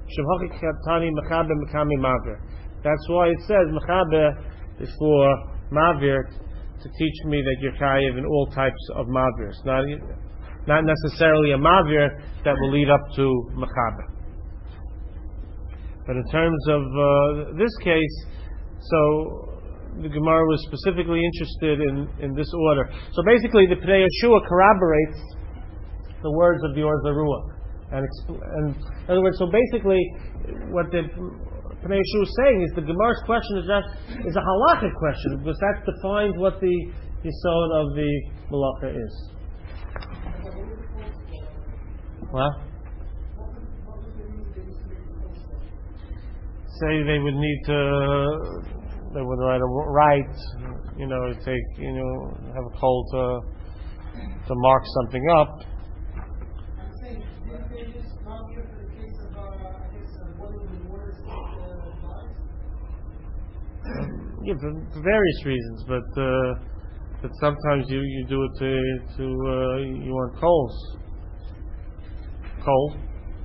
That's why it says mechaber before mavir to teach me that you're chayiv in all types of mavirs, not not necessarily a mavir that will lead up to mechaber. But in terms of uh, this case, so the Gemara was specifically interested in, in this order. So basically, the Pnei Yeshua corroborates the words of the Or Zarua. And, and in other words, so basically, what the Pnei Yeshua is saying is the Gemara's question is that is a halachic question, because that defines what the yisod of the malacha is. What? Say they would need to, they would write a write, you know, take, you know, have a call to to mark something up. Yeah, for, for various reasons, but uh, but sometimes you, you do it to to uh, you want coals. Coal.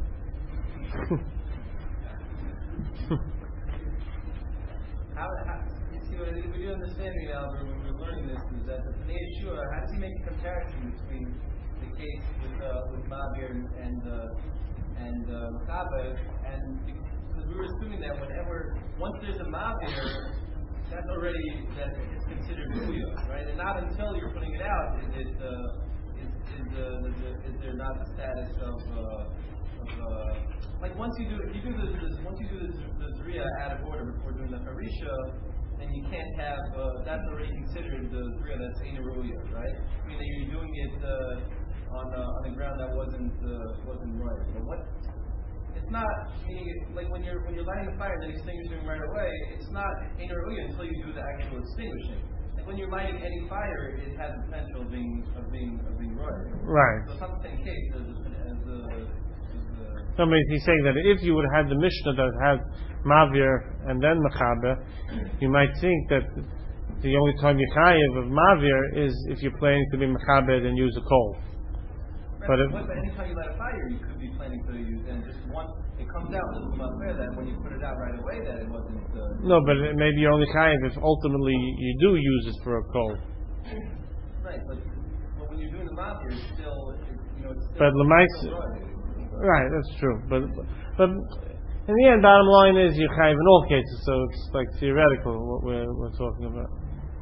How, how, you see, what, what you understanding, Albert, when we were learning this, is that the Pnei Yeshua, how does he make a comparison between the case with uh, with Ma'avir and and uh, and uh, Mechaber, and because we were assuming that whenever once there's a Ma'avir, that's already that it's considered Ruya, right? And not until you're putting it out is it uh, is is, uh, is, is there not the status of uh, of uh, like once you do if you do this, this once you do this the Zriya out of order before doing the Harisha, then you can't have uh, that's already considered the Zriya that's Ein Ruya, right? I mean that you're doing it uh, on uh, on the ground that wasn't uh, wasn't right. But what it's not meaning it, like when you're when you're lighting a fire and then extinguishing right away, it's not Ein Ruya until you do the actual extinguishing. Like when you're lighting any fire, it has the potential of being of being of being right. Right. So it's not the same case as as the No, but he's saying that if you would have had the Mishnah that had Ma'avir and then Mechaber, you might think that the only time you chayev of Ma'avir is if you're planning to be Mechaber and use a coal. Right, but, but, but anytime you light a fire, you could be planning to use and just once it comes out, it's not fair that when you put it out right away that it wasn't. Uh, no, but maybe you're only chayev if ultimately you do use it for a coal. Right, but, but when you're doing the Ma'avir, it's still, it's, you know, it's still. But Lemais. Right, that's true. But but in the end, bottom line is you're chayiv in all cases, so it's like theoretical what we're we're talking about.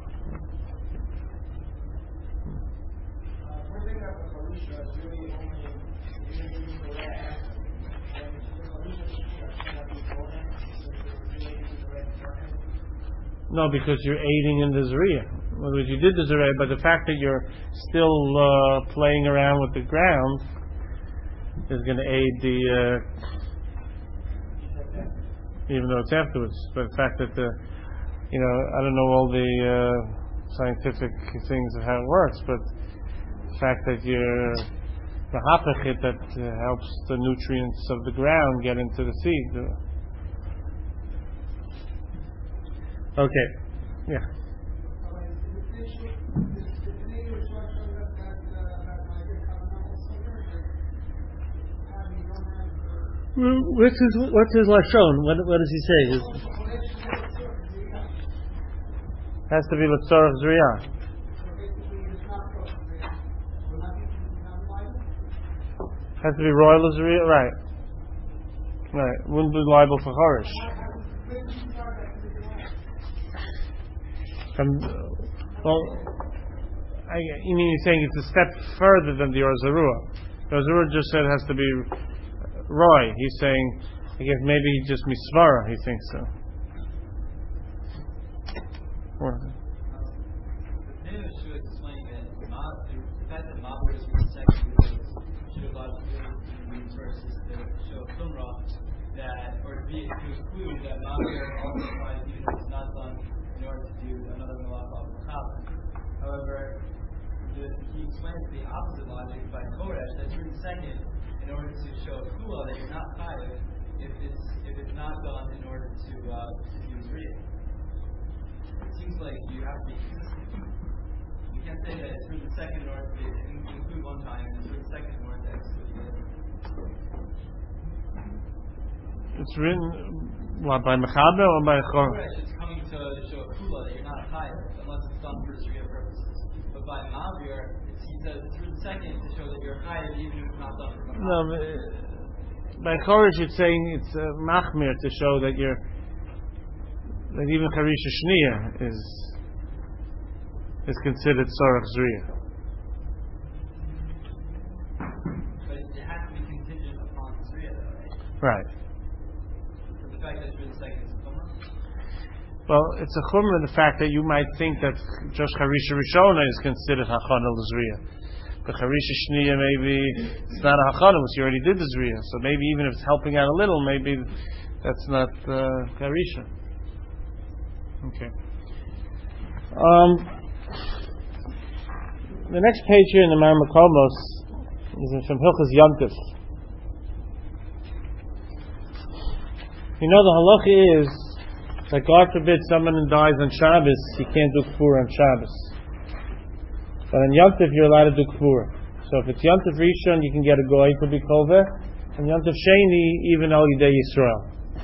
No, because you're aiding in the Zriya. In other words, you did the Zriya, but the fact that you're still uh, playing around with the ground is going to aid the, uh, even though it's afterwards. But the fact that the, you know, I don't know all the uh, scientific things of how it works, but the fact that you're the hapachit that uh, helps the nutrients of the ground get into the seed. Okay, yeah. What's his What's his lashon? What What does he say? His, has to be l'tzorach zriyah. Has to be royal zriyah, right? Right. Wouldn't be liable for chorish. Um, well, I, you mean you're saying it's a step further than the Orzarua? The Orzarua just said it has to be Roy. He's saying, I guess maybe he just misvara. He thinks so. Or, The Pnei should explain that the fact that Ma'avir is one second should allow the resources to show Sumra that, or to be to exclude that Ma'avir also applies even if it's not done in order to do another Malach of Mechaber. However, the, he explains the opposite logic by Koresh that during the second, in order to show Kula that you're not chayav if it's if it's not done in order to uh, to use Riyah. It seems like you have to be consistent. You can't say that it's through the second in order to include one time and through the second in order to exclude the other. it's written what by Mechaber or by Choresh? It's coming to show Kula that you're not chayav unless it's done for Riyah purposes. But by Ma'avir, he says through the second to show that you're chayav even if it's not done for Mechaber. No, uh, by Choresh it's saying it's uh, machmir to show that you're that even Charisha Shniya is is considered Sorach Zriya. But it has to be contingent upon Zriya though, right? Right. So the fact that through the second is a Chumrah? Well, it's a chumrah the fact that you might think that just Charisha Rishona is considered Hachana L'Zriya. But Charisha Shniya maybe it's not a Hachana, because you already did the Zriya. So maybe even if it's helping out a little, maybe that's not uh, Charisha. Okay. Um, the next page here in the Mar Makomos is from Hilchos Yontif. You know the halacha is Like God forbid someone dies on Shabbos, he can't do Kfura on Shabbos. But on Yom Tov you're allowed to do Kfura. So if it's Yom Tov Rishon, you can get a goy to be Koveh. And Yom Tov Sheni, even Al Yidei Yisrael.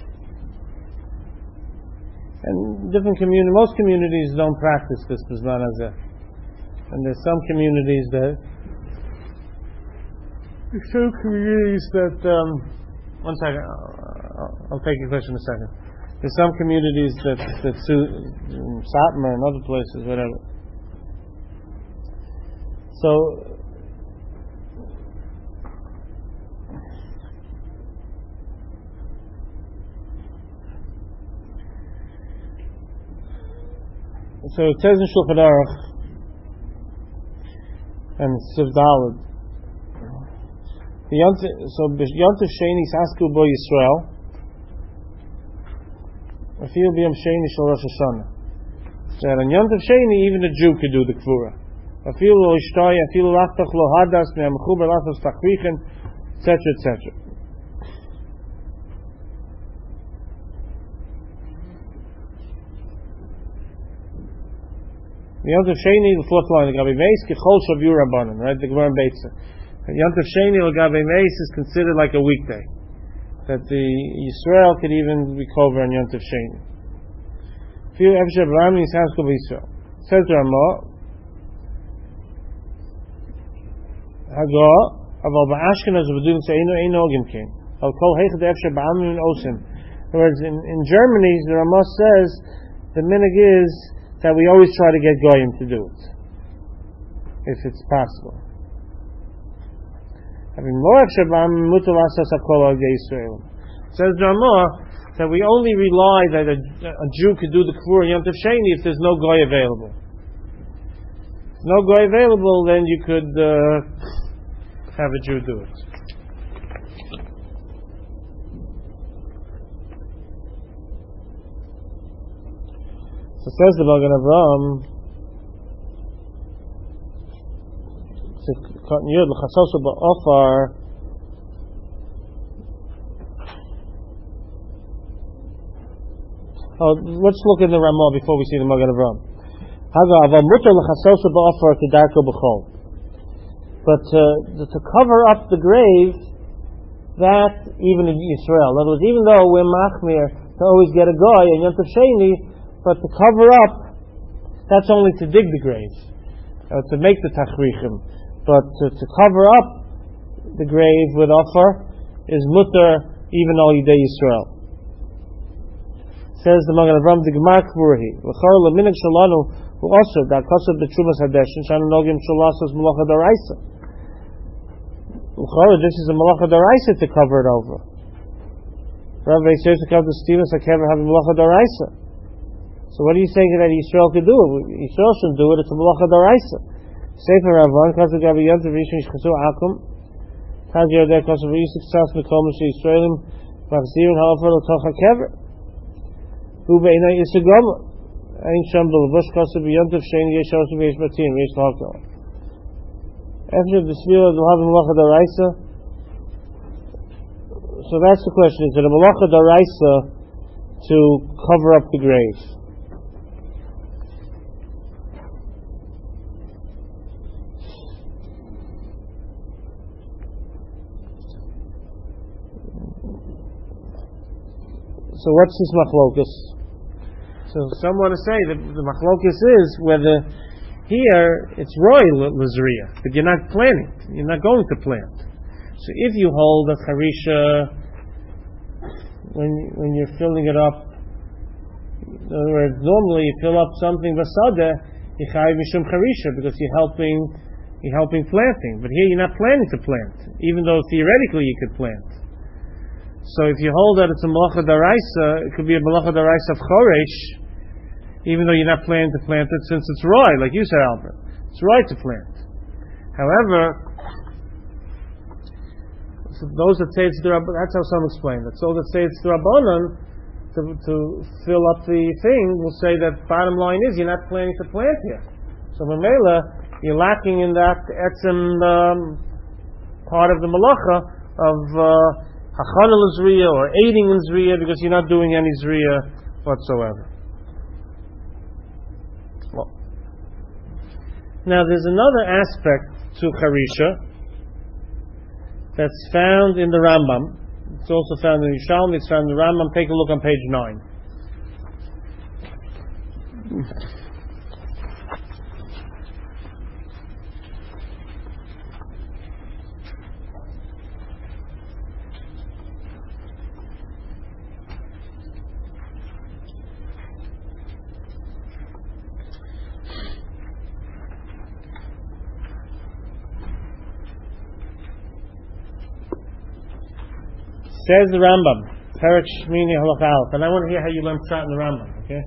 And different communities, most communities don't practice this Bizman Hazeh. And there's some communities that, there's some communities that, um, one second, I'll, I'll take your question in a second. There's some communities that, that suit, Satmar and other places, whatever. So, So it says in Shulchan Aruch and Siv Daled. So Yom Tov Sheni Sasku Bo Yisrael. Afil B'Yom Sheni Shel Rosh Hashanah. That on Yom Tov Sheni even a Jew could do the Kfura. Afil Lo Ishtay, Afil Lachtach Lo Hadas, Me'amechuber Lachos Tachrichen, et cetera, et cetera. Yom Tov Sheni, the fourth line, the Gabi Meis, Kechol Shavu Rabbanan, right? The Gemara in Beitza. Yom Tov Sheni, the Gabi Meis is considered like a weekday. That the Yisrael could even be covered on Yom Tov Sheni. Few Efshe Abraham is Haskell Yisrael. Says the Ramah, Hagah, Aval Ba'ashkenaz of Adun Se'eno Eino Gimkin. Al Kol Hechet Efshe Ba'amin and Osim. In other words, in, in Germany, the Ramah says, the minig is that we always try to get Goyim to do it, if it's possible. Having more Shabam Mutal Asas Akol Al Yisrael. Says Ramah that we only rely that a, a Jew could do the Kfur Yom Tov Sheni if there's no Goy available. If there's no Goy available, then you could uh, have a Jew do it. So says the Magen Avraham, Cotton Yud l'chasosu ba'ofar. Oh, let's look in the Ramah before we see the Magen Avraham. Haga aval mutar l'chasosu ba'ofar kedarko b'chol. But uh, to cover up the grave, that even in Yisrael. In other words, even though we're machmir to always get a goy and Yom Tov Sheni, but to cover up, that's only to dig the grave, uh, to make the tachrichim. But to, to cover up the grave with offer is mutter even al Yidei Yisrael. Says the Magen Avraham, the Gemar Kvurhi, l'chor l'minig shalanu, who also that kosov b'trumas hadeshin shanu nogim shalasos malacha daraisa. L'chor, this is a malacha daraisa to cover it over. Rabbi says to come to Stephen Sakever having malacha daraisa. So what are you saying that Yisrael could do it? Yisrael shouldn't do it. It's a malacha daraisa. Sefer Ravan, Kazu Gabi Yom Tov Rishon Yishchasu Akum, Kazu Yodeh Kazu Yisik Sas Mekom Shi Yisraelim Machzirin Ha'ofer L'Toch HaKever Hu Be'inai Yisagoma Ein Sham B'Levush Kazu Yom Tov Sheni Yesh Osu V'Yesh Batim Yesh L'Hakol After the Smila will have a malacha daraisa. So that's the question. Is it a malacha daraisa to cover up the grave? So what's this machlokus? So some want to say that the machlokus is whether here it's royal l'zriya, but you're not planting, you're not going to plant. So if you hold a charisha when when you're filling it up, in other words, normally you fill up something vasada, you chayiv mishum charisha because you're helping you're helping planting. But here you're not planning to plant, even though theoretically you could plant. So if you hold that it's a malacha daraisa, it could be a malacha daraisa of choresh, even though you're not planning to plant it, since it's roy, like you said, Albert. It's roy to plant. However, so those that say it's the Rabbanan, that's how some explain it. So that say it's the Rabbanan, to, to fill up the thing, will say that bottom line is you're not planning to plant here. So Mamela, you're lacking in that etzem um, part of the malacha of uh, Hachana l'zriya or aiding in zriya because you're not doing any zriya whatsoever. Well, now there's another aspect to Charisha that's found in the Rambam. It's also found in Yerushalmi, it's found in the Rambam. Take a look on page nine. Says the Rambam, Perek Shmini Halakha Aleph, and I want to hear how you learn Pshat in the Rambam, okay?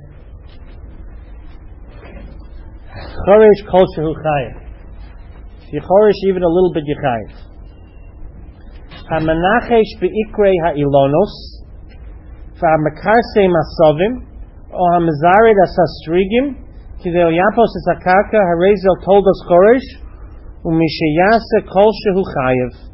Choresh Kol Shehu Chayev. If you choresh even a little bit, you chayev. HaMenachesh Be'ikrei HaIlonos VaHaMekarsei Masovim O HaMezared Asastrigim Kidei Yapos Esakarka Harezel Toldos Choresh Umisheyase Kol Shehu Chayev.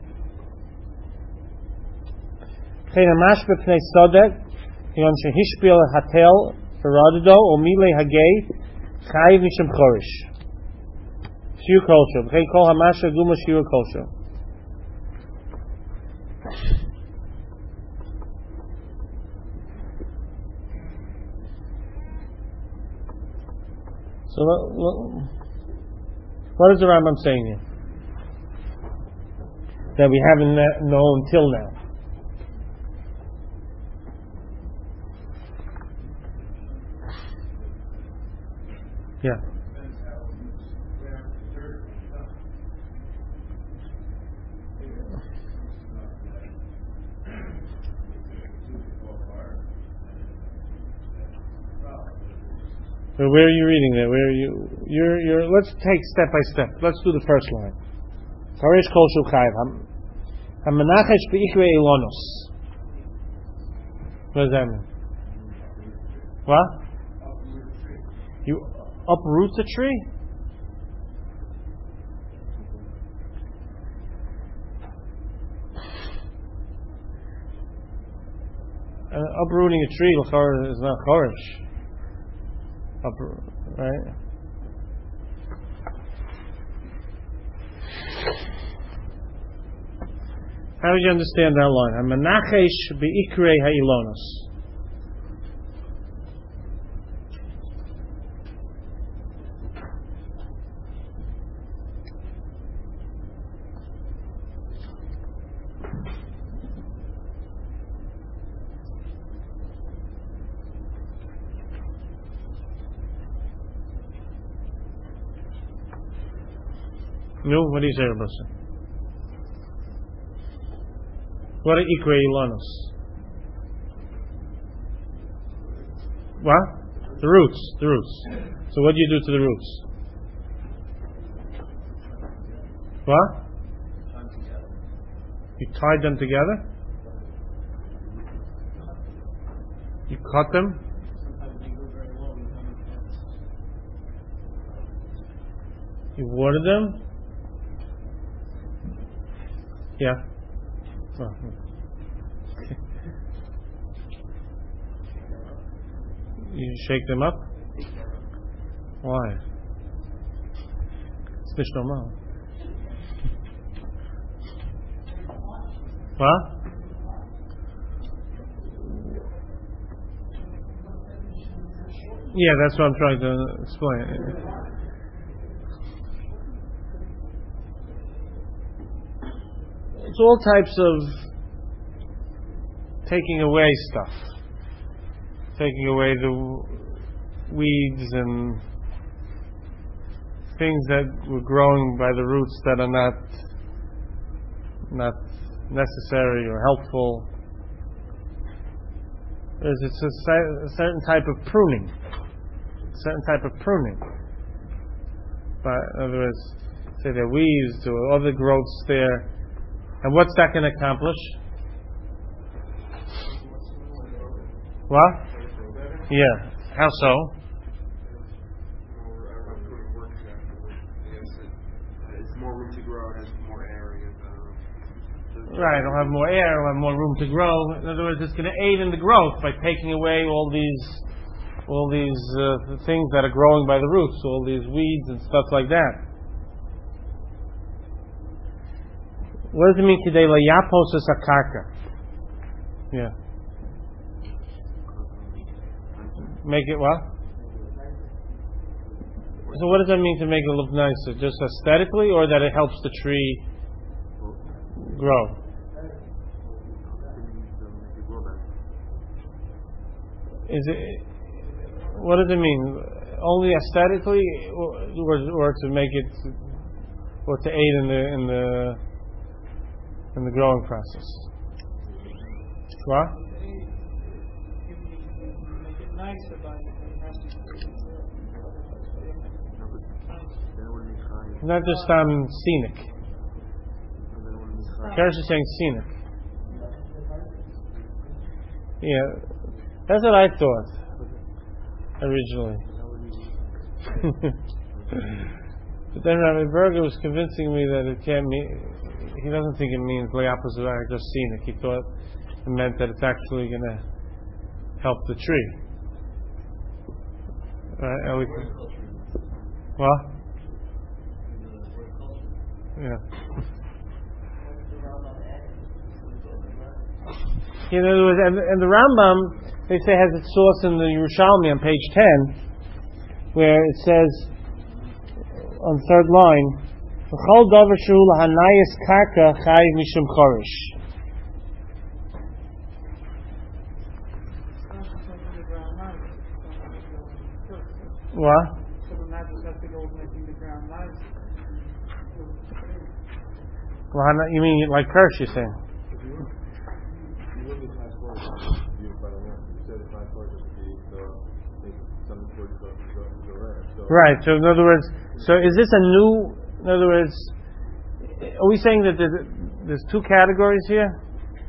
Kein Mashbe Pnei Sodek, Yon Shehishpil Hatel Feradido, O Mile Hagei, Chayiv Mishim Chorish. Shiur Kolsho. Kein Kol Hamasha Guma Shiur Kolsho. So, what is the Rambam saying here? That we haven't known till now. Yeah. So where are you reading there? Where are you? You're. You're. Let's take step by step. Let's do the first line. Choresh Kol Shehu Chayev. HaMenachesh Be'ikrei Ilonos. What does that mean? What? You uproot the tree? Uh, uprooting a tree is not chorish. Uproot, right? How do you understand that line? HaMenachesh Be'ikrei HaIlonos. No, what do you say, Rabbi? What are Ikrei Ilonos? What? The roots, the roots. So what do you do to the roots? What? You tied them together? You cut them? You water them? Yeah. Oh. You shake them up? Why? It's nicht normal. What? Yeah, that's what I'm trying to explain. It's all types of taking away stuff, taking away the weeds and things that were growing by the roots that are not not necessary or helpful. It's a, a certain type of pruning, a certain type of pruning. But in other words, say there are weeds or other growths there. And what's that going to accomplish? What? Yeah. How so? It's more room to grow. It has more area. right, it'll have more air, it'll have more room to grow. In other words, it's going to aid in the growth by taking away all these, all these uh, things that are growing by the roots, all these weeds and stuff like that. What does it mean today? La yapos es akarka. Yeah. Make it what? So what does that mean to make it look nicer? Just aesthetically, or that it helps the tree grow? Is it? What does it mean? Only aesthetically, or, or to make it, or to aid in the in the in the growing process? What? Make it nicer by Not just um, scenic. Keresh is saying scenic. Yeah, that's what I thought originally. But then Rabbi Berger was convincing me that it can't mean. He doesn't think it means leapos are just scenic. He thought it meant that it's actually going to help the tree. Right? What? Yeah. In other words, and, and the Rambam, they say, has its source in the Yerushalmi on page ten, where it says, on the third line, "V'chol davar shehu lahanayis karka chayiv mishum chorish." What? So the magic has to go with making the ground nice. You mean like Kirsch, you're saying? Right, so in other words, so is this a new, in other words, are we saying that there's, there's two categories here?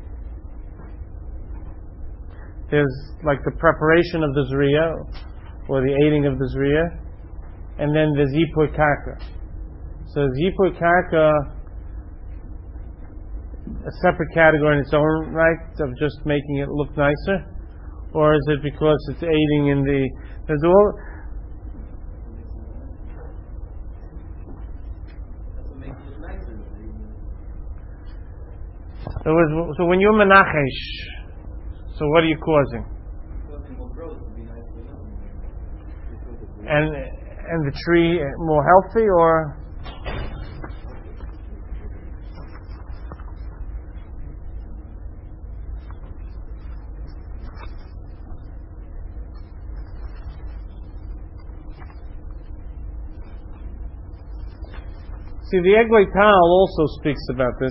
There's like the preparation of the Zriya, or the aiding of the Zriya, and then there's Yipur Karka. So is Yipur Karka a separate category in its own right of just making it look nicer, or is it because it's aiding in the? There's all. So, was, so when you're menachesh, so what are you causing? And and the tree more healthy, or? See, the Eglei Tal also speaks about this.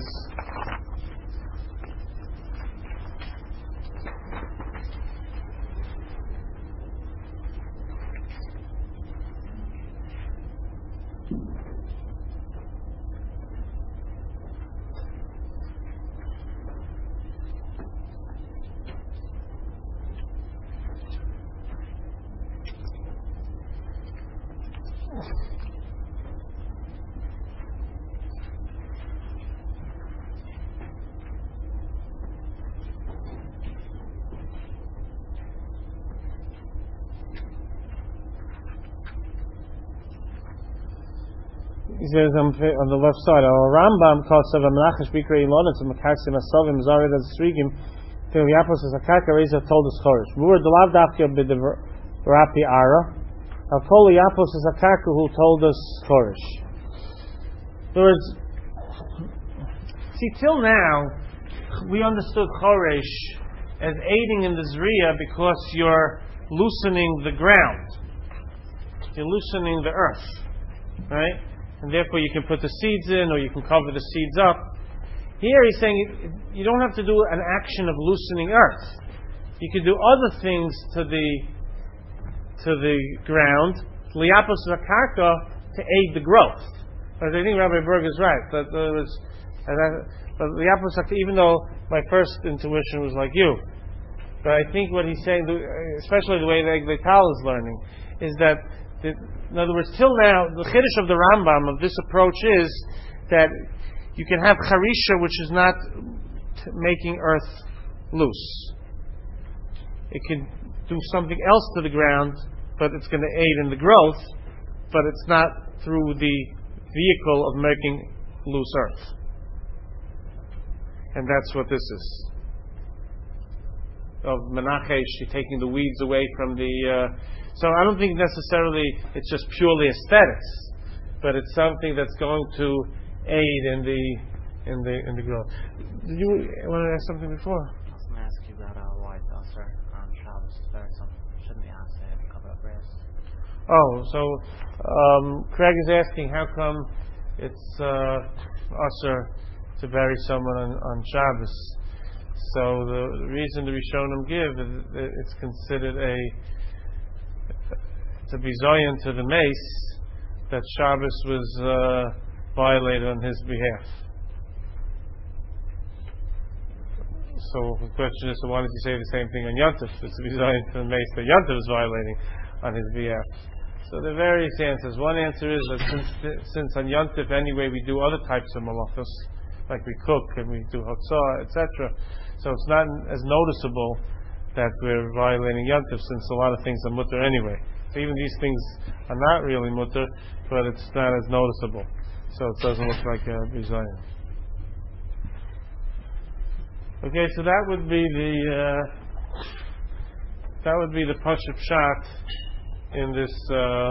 He says on, on the left side, "Our Rambam kosav amlachish bikra ilonetz u'makaksim asovim zarid as srigim till yapos as akaka reza told us chorish. Mur delav dafka b'derapi ara. Al kol yapos as akaka who told us chorish." In other words, see, till now we understood chorish as aiding in the zriya because you're loosening the ground, you're loosening the earth, right? And therefore you can put the seeds in, or you can cover the seeds up. Here he's saying you don't have to do an action of loosening earth. You can do other things to the to the ground, liapos zakarka, to aid the growth. But I think Rabbi Berg is right. That there was, but liapos zakarka, even though my first intuition was like you, but I think what he's saying, especially the way the Eglei Tal is learning, is that. The, in other words, till now, the chiddush of the Rambam of this approach is that you can have charisha, which is not t- making earth loose. It can do something else to the ground, but it's going to aid in the growth, but it's not through the vehicle of making loose earth. And that's what this is. Of Menachesh, taking the weeds away from the... Uh, so I don't think necessarily it's just purely aesthetics, but it's something that's going to aid in the in the in the growth. Did you want to ask something before? I was going to ask you about uh, why Usher on Shabbos is better. Some shouldn't be asked to cover up grass. Oh, so um, Craig is asking how come it's uh, Usher to bury someone on, on Shabbos. So the reason the Rishonim give is that it's considered a to be zoyin to the mace that Shabbos was uh, violated on his behalf. So the question is, so why does he say the same thing on Yontif? It's to be zoyin to the mace that Yontif was violating on his behalf. So there are various answers. One answer is that since since on Yontif anyway we do other types of malachos, like we cook and we do hotzah, et cetera. So it's not as noticeable that we're violating Yontif, since a lot of things are mutter anyway. So even these things are not really mutter, but it's not as noticeable. So it doesn't look like a bizayon. Okay, so that would be the uh, that would be the Pashup Pshat in this. Uh,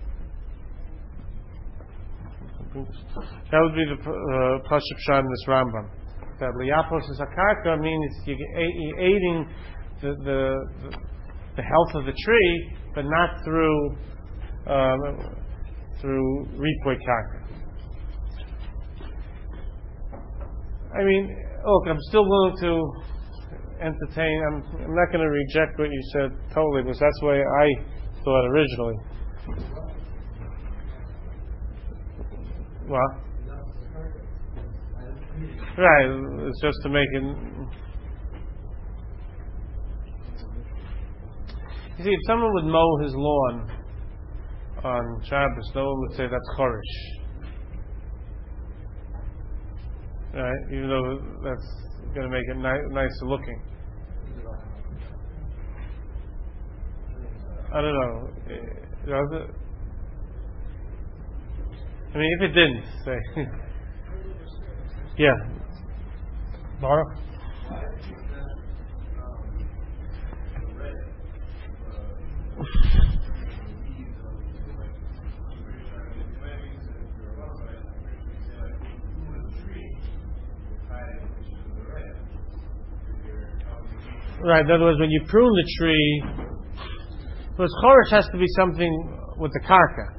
that would be the uh, Pashup Pshat in this Rambam. That liyapos is akarka means you're aiding the, the the health of the tree, but not through um, through ripoy karka. I mean, look, I'm still willing to entertain. I'm, I'm not going to reject what you said totally, because that's the way I thought originally. What? Right, it's just to make it. You see, if someone would mow his lawn on Shabbos, no one would say that's chorish. Right, even though that's going to make it ni- nicer looking. I don't know. Does it? I mean, if it didn't, say. Yeah. Baruch? Right, in other words, when you prune the tree, because chorish has to be something with the karka.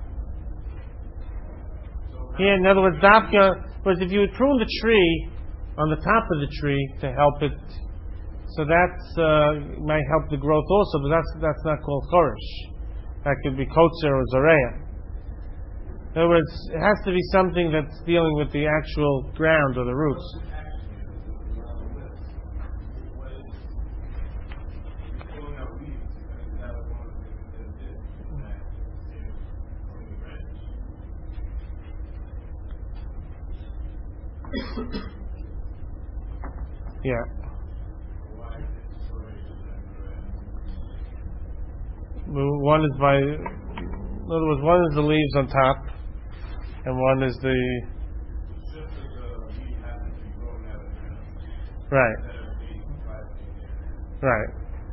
Here, in other words, dafka, because if you would prune the tree on the top of the tree to help it, so that uh, might help the growth also, but that's that's not called chorish. That could be kotzer or zareya. In other words, it has to be something that's dealing with the actual ground or the roots. Yeah. One is by, in other words, one is the leaves on top, and one is the. Right. Right.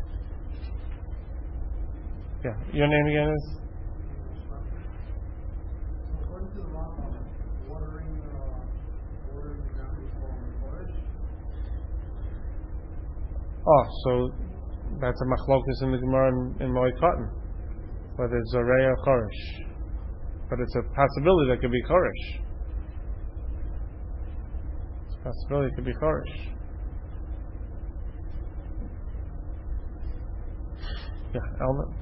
Yeah. Your name again is? Oh, so that's a machlokus in the Gemara in, in Moed Katan, whether it's Zarei or Chorish. But it's a possibility that could be Chorish. It's a possibility it could be Chorish. Yeah, Elman.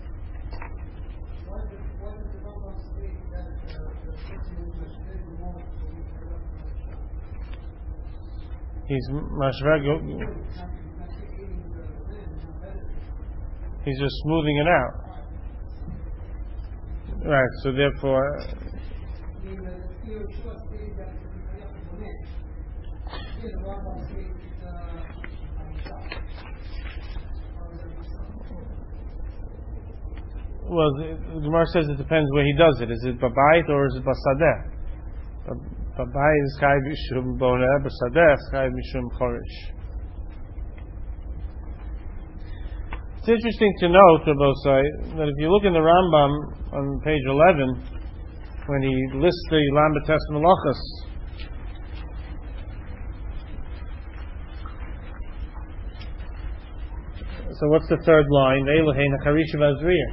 He's mashveg. He's just smoothing it out. Right, so therefore. Yeah, the Rambam says uh, on shop. How does that be so? Well, the, the Gemara says it depends where he does it. Is it babayit or is it basadeh? Babayit is chayv mishum boneh, basadeh is chayv mishum chorish. It's interesting to note, Rabosai, that if you look in the Rambam on page eleven, when he lists the Lambetes Malachas, so what's the third line? Elohein HaCharisha V'Azriya.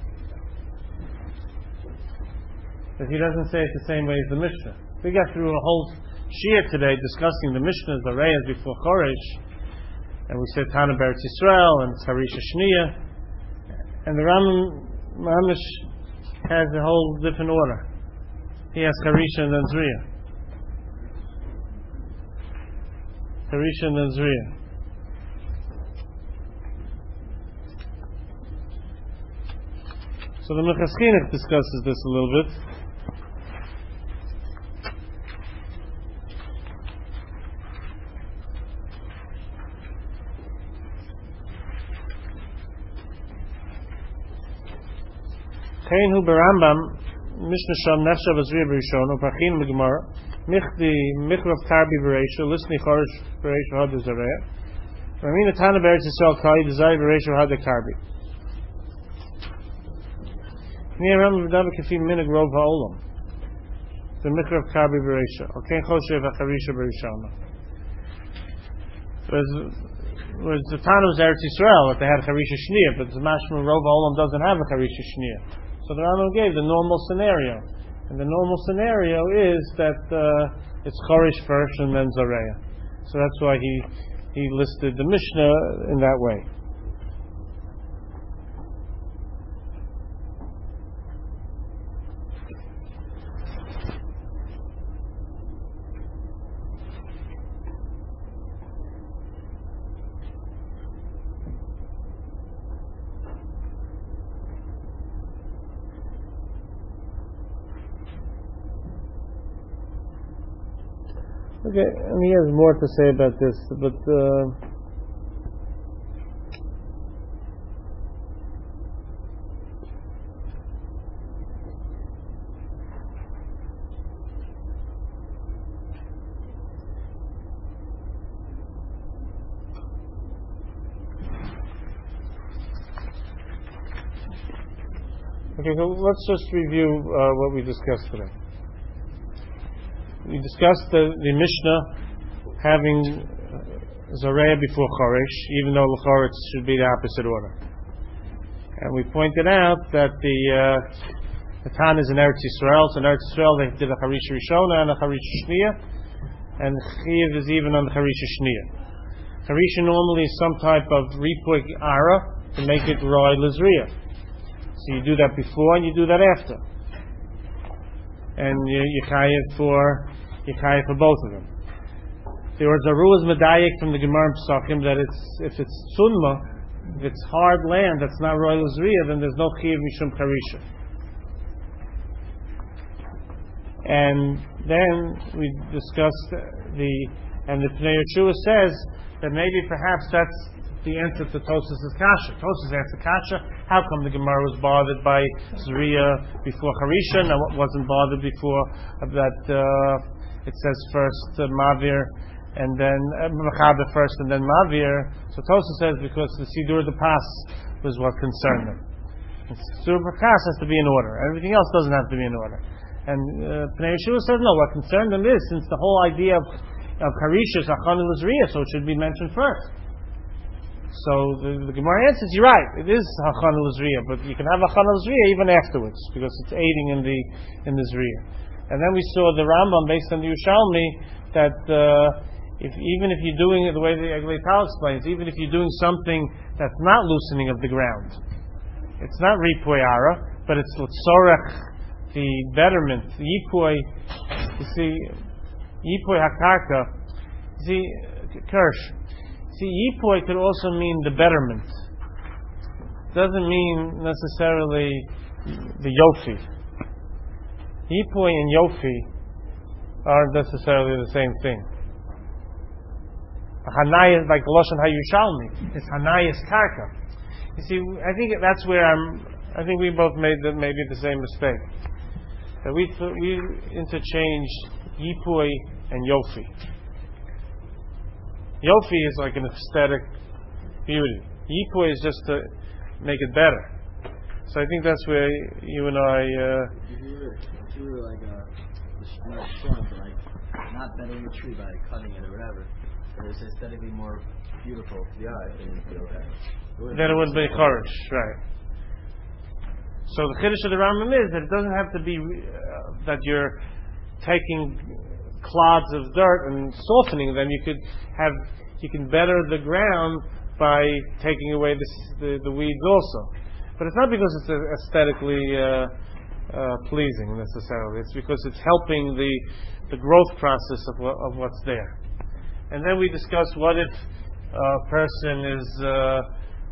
But he doesn't say it the same way as the Mishnah. We got through a whole shiur today discussing the Mishnah's Arayas before Choresh, and we said Tana Beretz Yisrael and Charisha Shniya, and the Rambam Mamish has a whole different order. He has Charisha and then Zriya. Charisha and then Zriya. So the Minchas Chinuch discusses this a little bit. Kein hu berambam Mishnah Sham Nefshav Azriya B'Rishon U'Pachin M'Gemara Michdi Michrav Karbi B'Reisha Listni Chorish B'Reisha Had Zareya Ramina Tana Beretz Yisrael Kai Desai B'Reisha Had Karbi Nir Ram V'Dav Kefim Minig Rov HaOlam The Michrav Karbi B'Reisha Okein Choshev HaCharisha B'Rishona Whereas the Tana was Eretz Yisrael that they had Charisha Shniya, but the Mashma Rov HaOlam doesn't have a Charisha Shniya. So the Rambam gave the normal scenario, and the normal scenario is that uh, it's Chorish first and then Zareya. So that's why he he listed the Mishnah in that way. Okay, and he has more to say about this, but uh, okay, so let's just review uh, what we discussed today. We discussed the, the Mishnah having Zareya before Choresh, even though L'chor it should be the opposite order. And we pointed out that the uh, the Tan is in Eretz Yisrael, so in Eretz Yisrael they did a Charisha Rishona and a Charisha Shniya, and Chiv is even on the Charisha Shniya. Charisha normally is some type of Ripuig Ara to make it Roy Lizriya. So you do that before and you do that after. And you, you chayiv for you chayiv for both of them. There was a rules medayik from the Gemara Pesachim that it's if it's sunma, if it's hard land that's not royal zriya, then there's no chayiv mishum charisha. And then we discussed the and the Pnei Yeshua says that maybe perhaps that's the answer to Tosas' kasha. Tosas asked the kasha, how come the Gemara was bothered by Zriya before Charisha, and wasn't bothered before that uh, it says first uh, Mavir, and then uh, Mechaber first and then Mavir. So Tosas says because the Sidur de Pas was what concerned them. Sidur de Pas has to be in order. Everything else doesn't have to be in order. And uh, Pnei Yeshua says, no, what concerned them is, since the whole idea of, of Charisha is Achon Zriya, so it should be mentioned first. So the, the Gemara answers, you're right, it is Hachana L'Zriya, but you can have Hachana L'Zriya even afterwards, because it's aiding in the in the Zriya. And then we saw the Rambam, based on the Yerushalmi, that uh, if even if you're doing it the way the Eglei Tal explains, even if you're doing something that's not loosening of the ground, it's not Ripoy Ara, but it's L'Tzorech, the betterment, the Yipoy, you see, Yipoy HaKarka, you see, Kirsch, see, Yipoy could also mean the betterment. It doesn't mean necessarily the Yofi. Yipoy and Yofi aren't necessarily the same thing. Hanayas, like Lashon HaYushalmi. It's Hanayas Karka. You see, I think that's where I'm. I think we both made the, maybe the same mistake. That we we interchanged Yipui and Yofi. Yofi is like an aesthetic beauty. Yipui is just to make it better. So I think that's where you and I. Uh, if you were, if you were like a, not strong, but like not bettering a tree by cutting it or whatever, but it's aesthetically more beautiful to the eye, then you'd feel better. Then it would be courage, right? So the chiddush of the Rambam is that it doesn't have to be uh, that you're taking clods of dirt and softening them. You could have, you can better the ground by taking away the the, the weeds also. But it's not because it's aesthetically uh, uh, pleasing necessarily. It's because it's helping the the growth process of what, of what's there. And then we discussed what if a person is uh,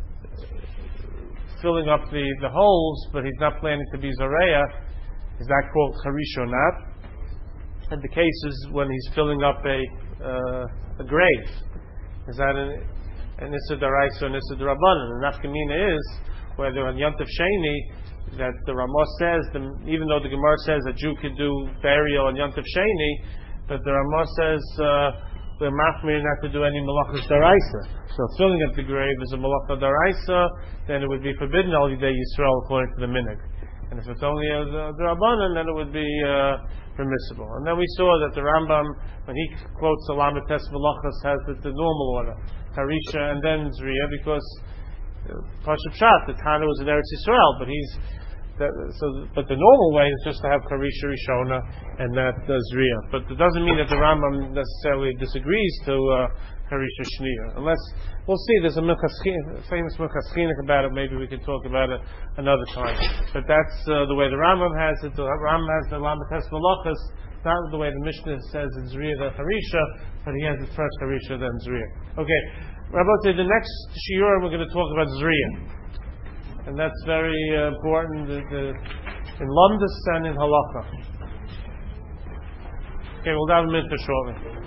filling up the, the holes, but he's not planning to be Zoreya. Is that called Harish or not? And the case is when he's filling up a uh, a grave. Is that an, an Issa D'Oraisa or an Issa D'Rabbanan? And Nafkamina is whether on Yom Tov Sheni that the Ramah says, the, even though the Gemara says a Jew could do burial on Yom Tov Sheni, but the Ramah says uh, we're machmir not to do any malachas D'Oraisa. So filling up the grave is a malacha D'Oraisa, then it would be forbidden all day Yisrael according to the minhag. And if it's only a D'Rabbanan, then it would be uh, permissible. And then we saw that the Rambam, when he quotes Alamet Tes Malachas, has the, the normal order, Harisha and then Zriya, because Pashup Shat, the Tana was in Eretz Yisrael, but he's that, so. But the normal way is just to have Harisha Rishona and that uh, Zriya. But it doesn't mean that the Rambam necessarily disagrees to uh, Harisha Shniya. Unless we'll see, there's a Milchas, famous Milchas Chinuch about it. Maybe we can talk about it another time. But that's uh, the way the Rambam has it. The Rambam has the Lamed Tes Malachas, not the way the Mishnah says it's Zriya the Harisha, but he has it first Harisha then Zriya. Okay. Rabbi, the next shiur we're going to talk about Zriya, and that's very uh, important the, the, in Lundus and in Halacha. Okay, we'll have a minute shortly.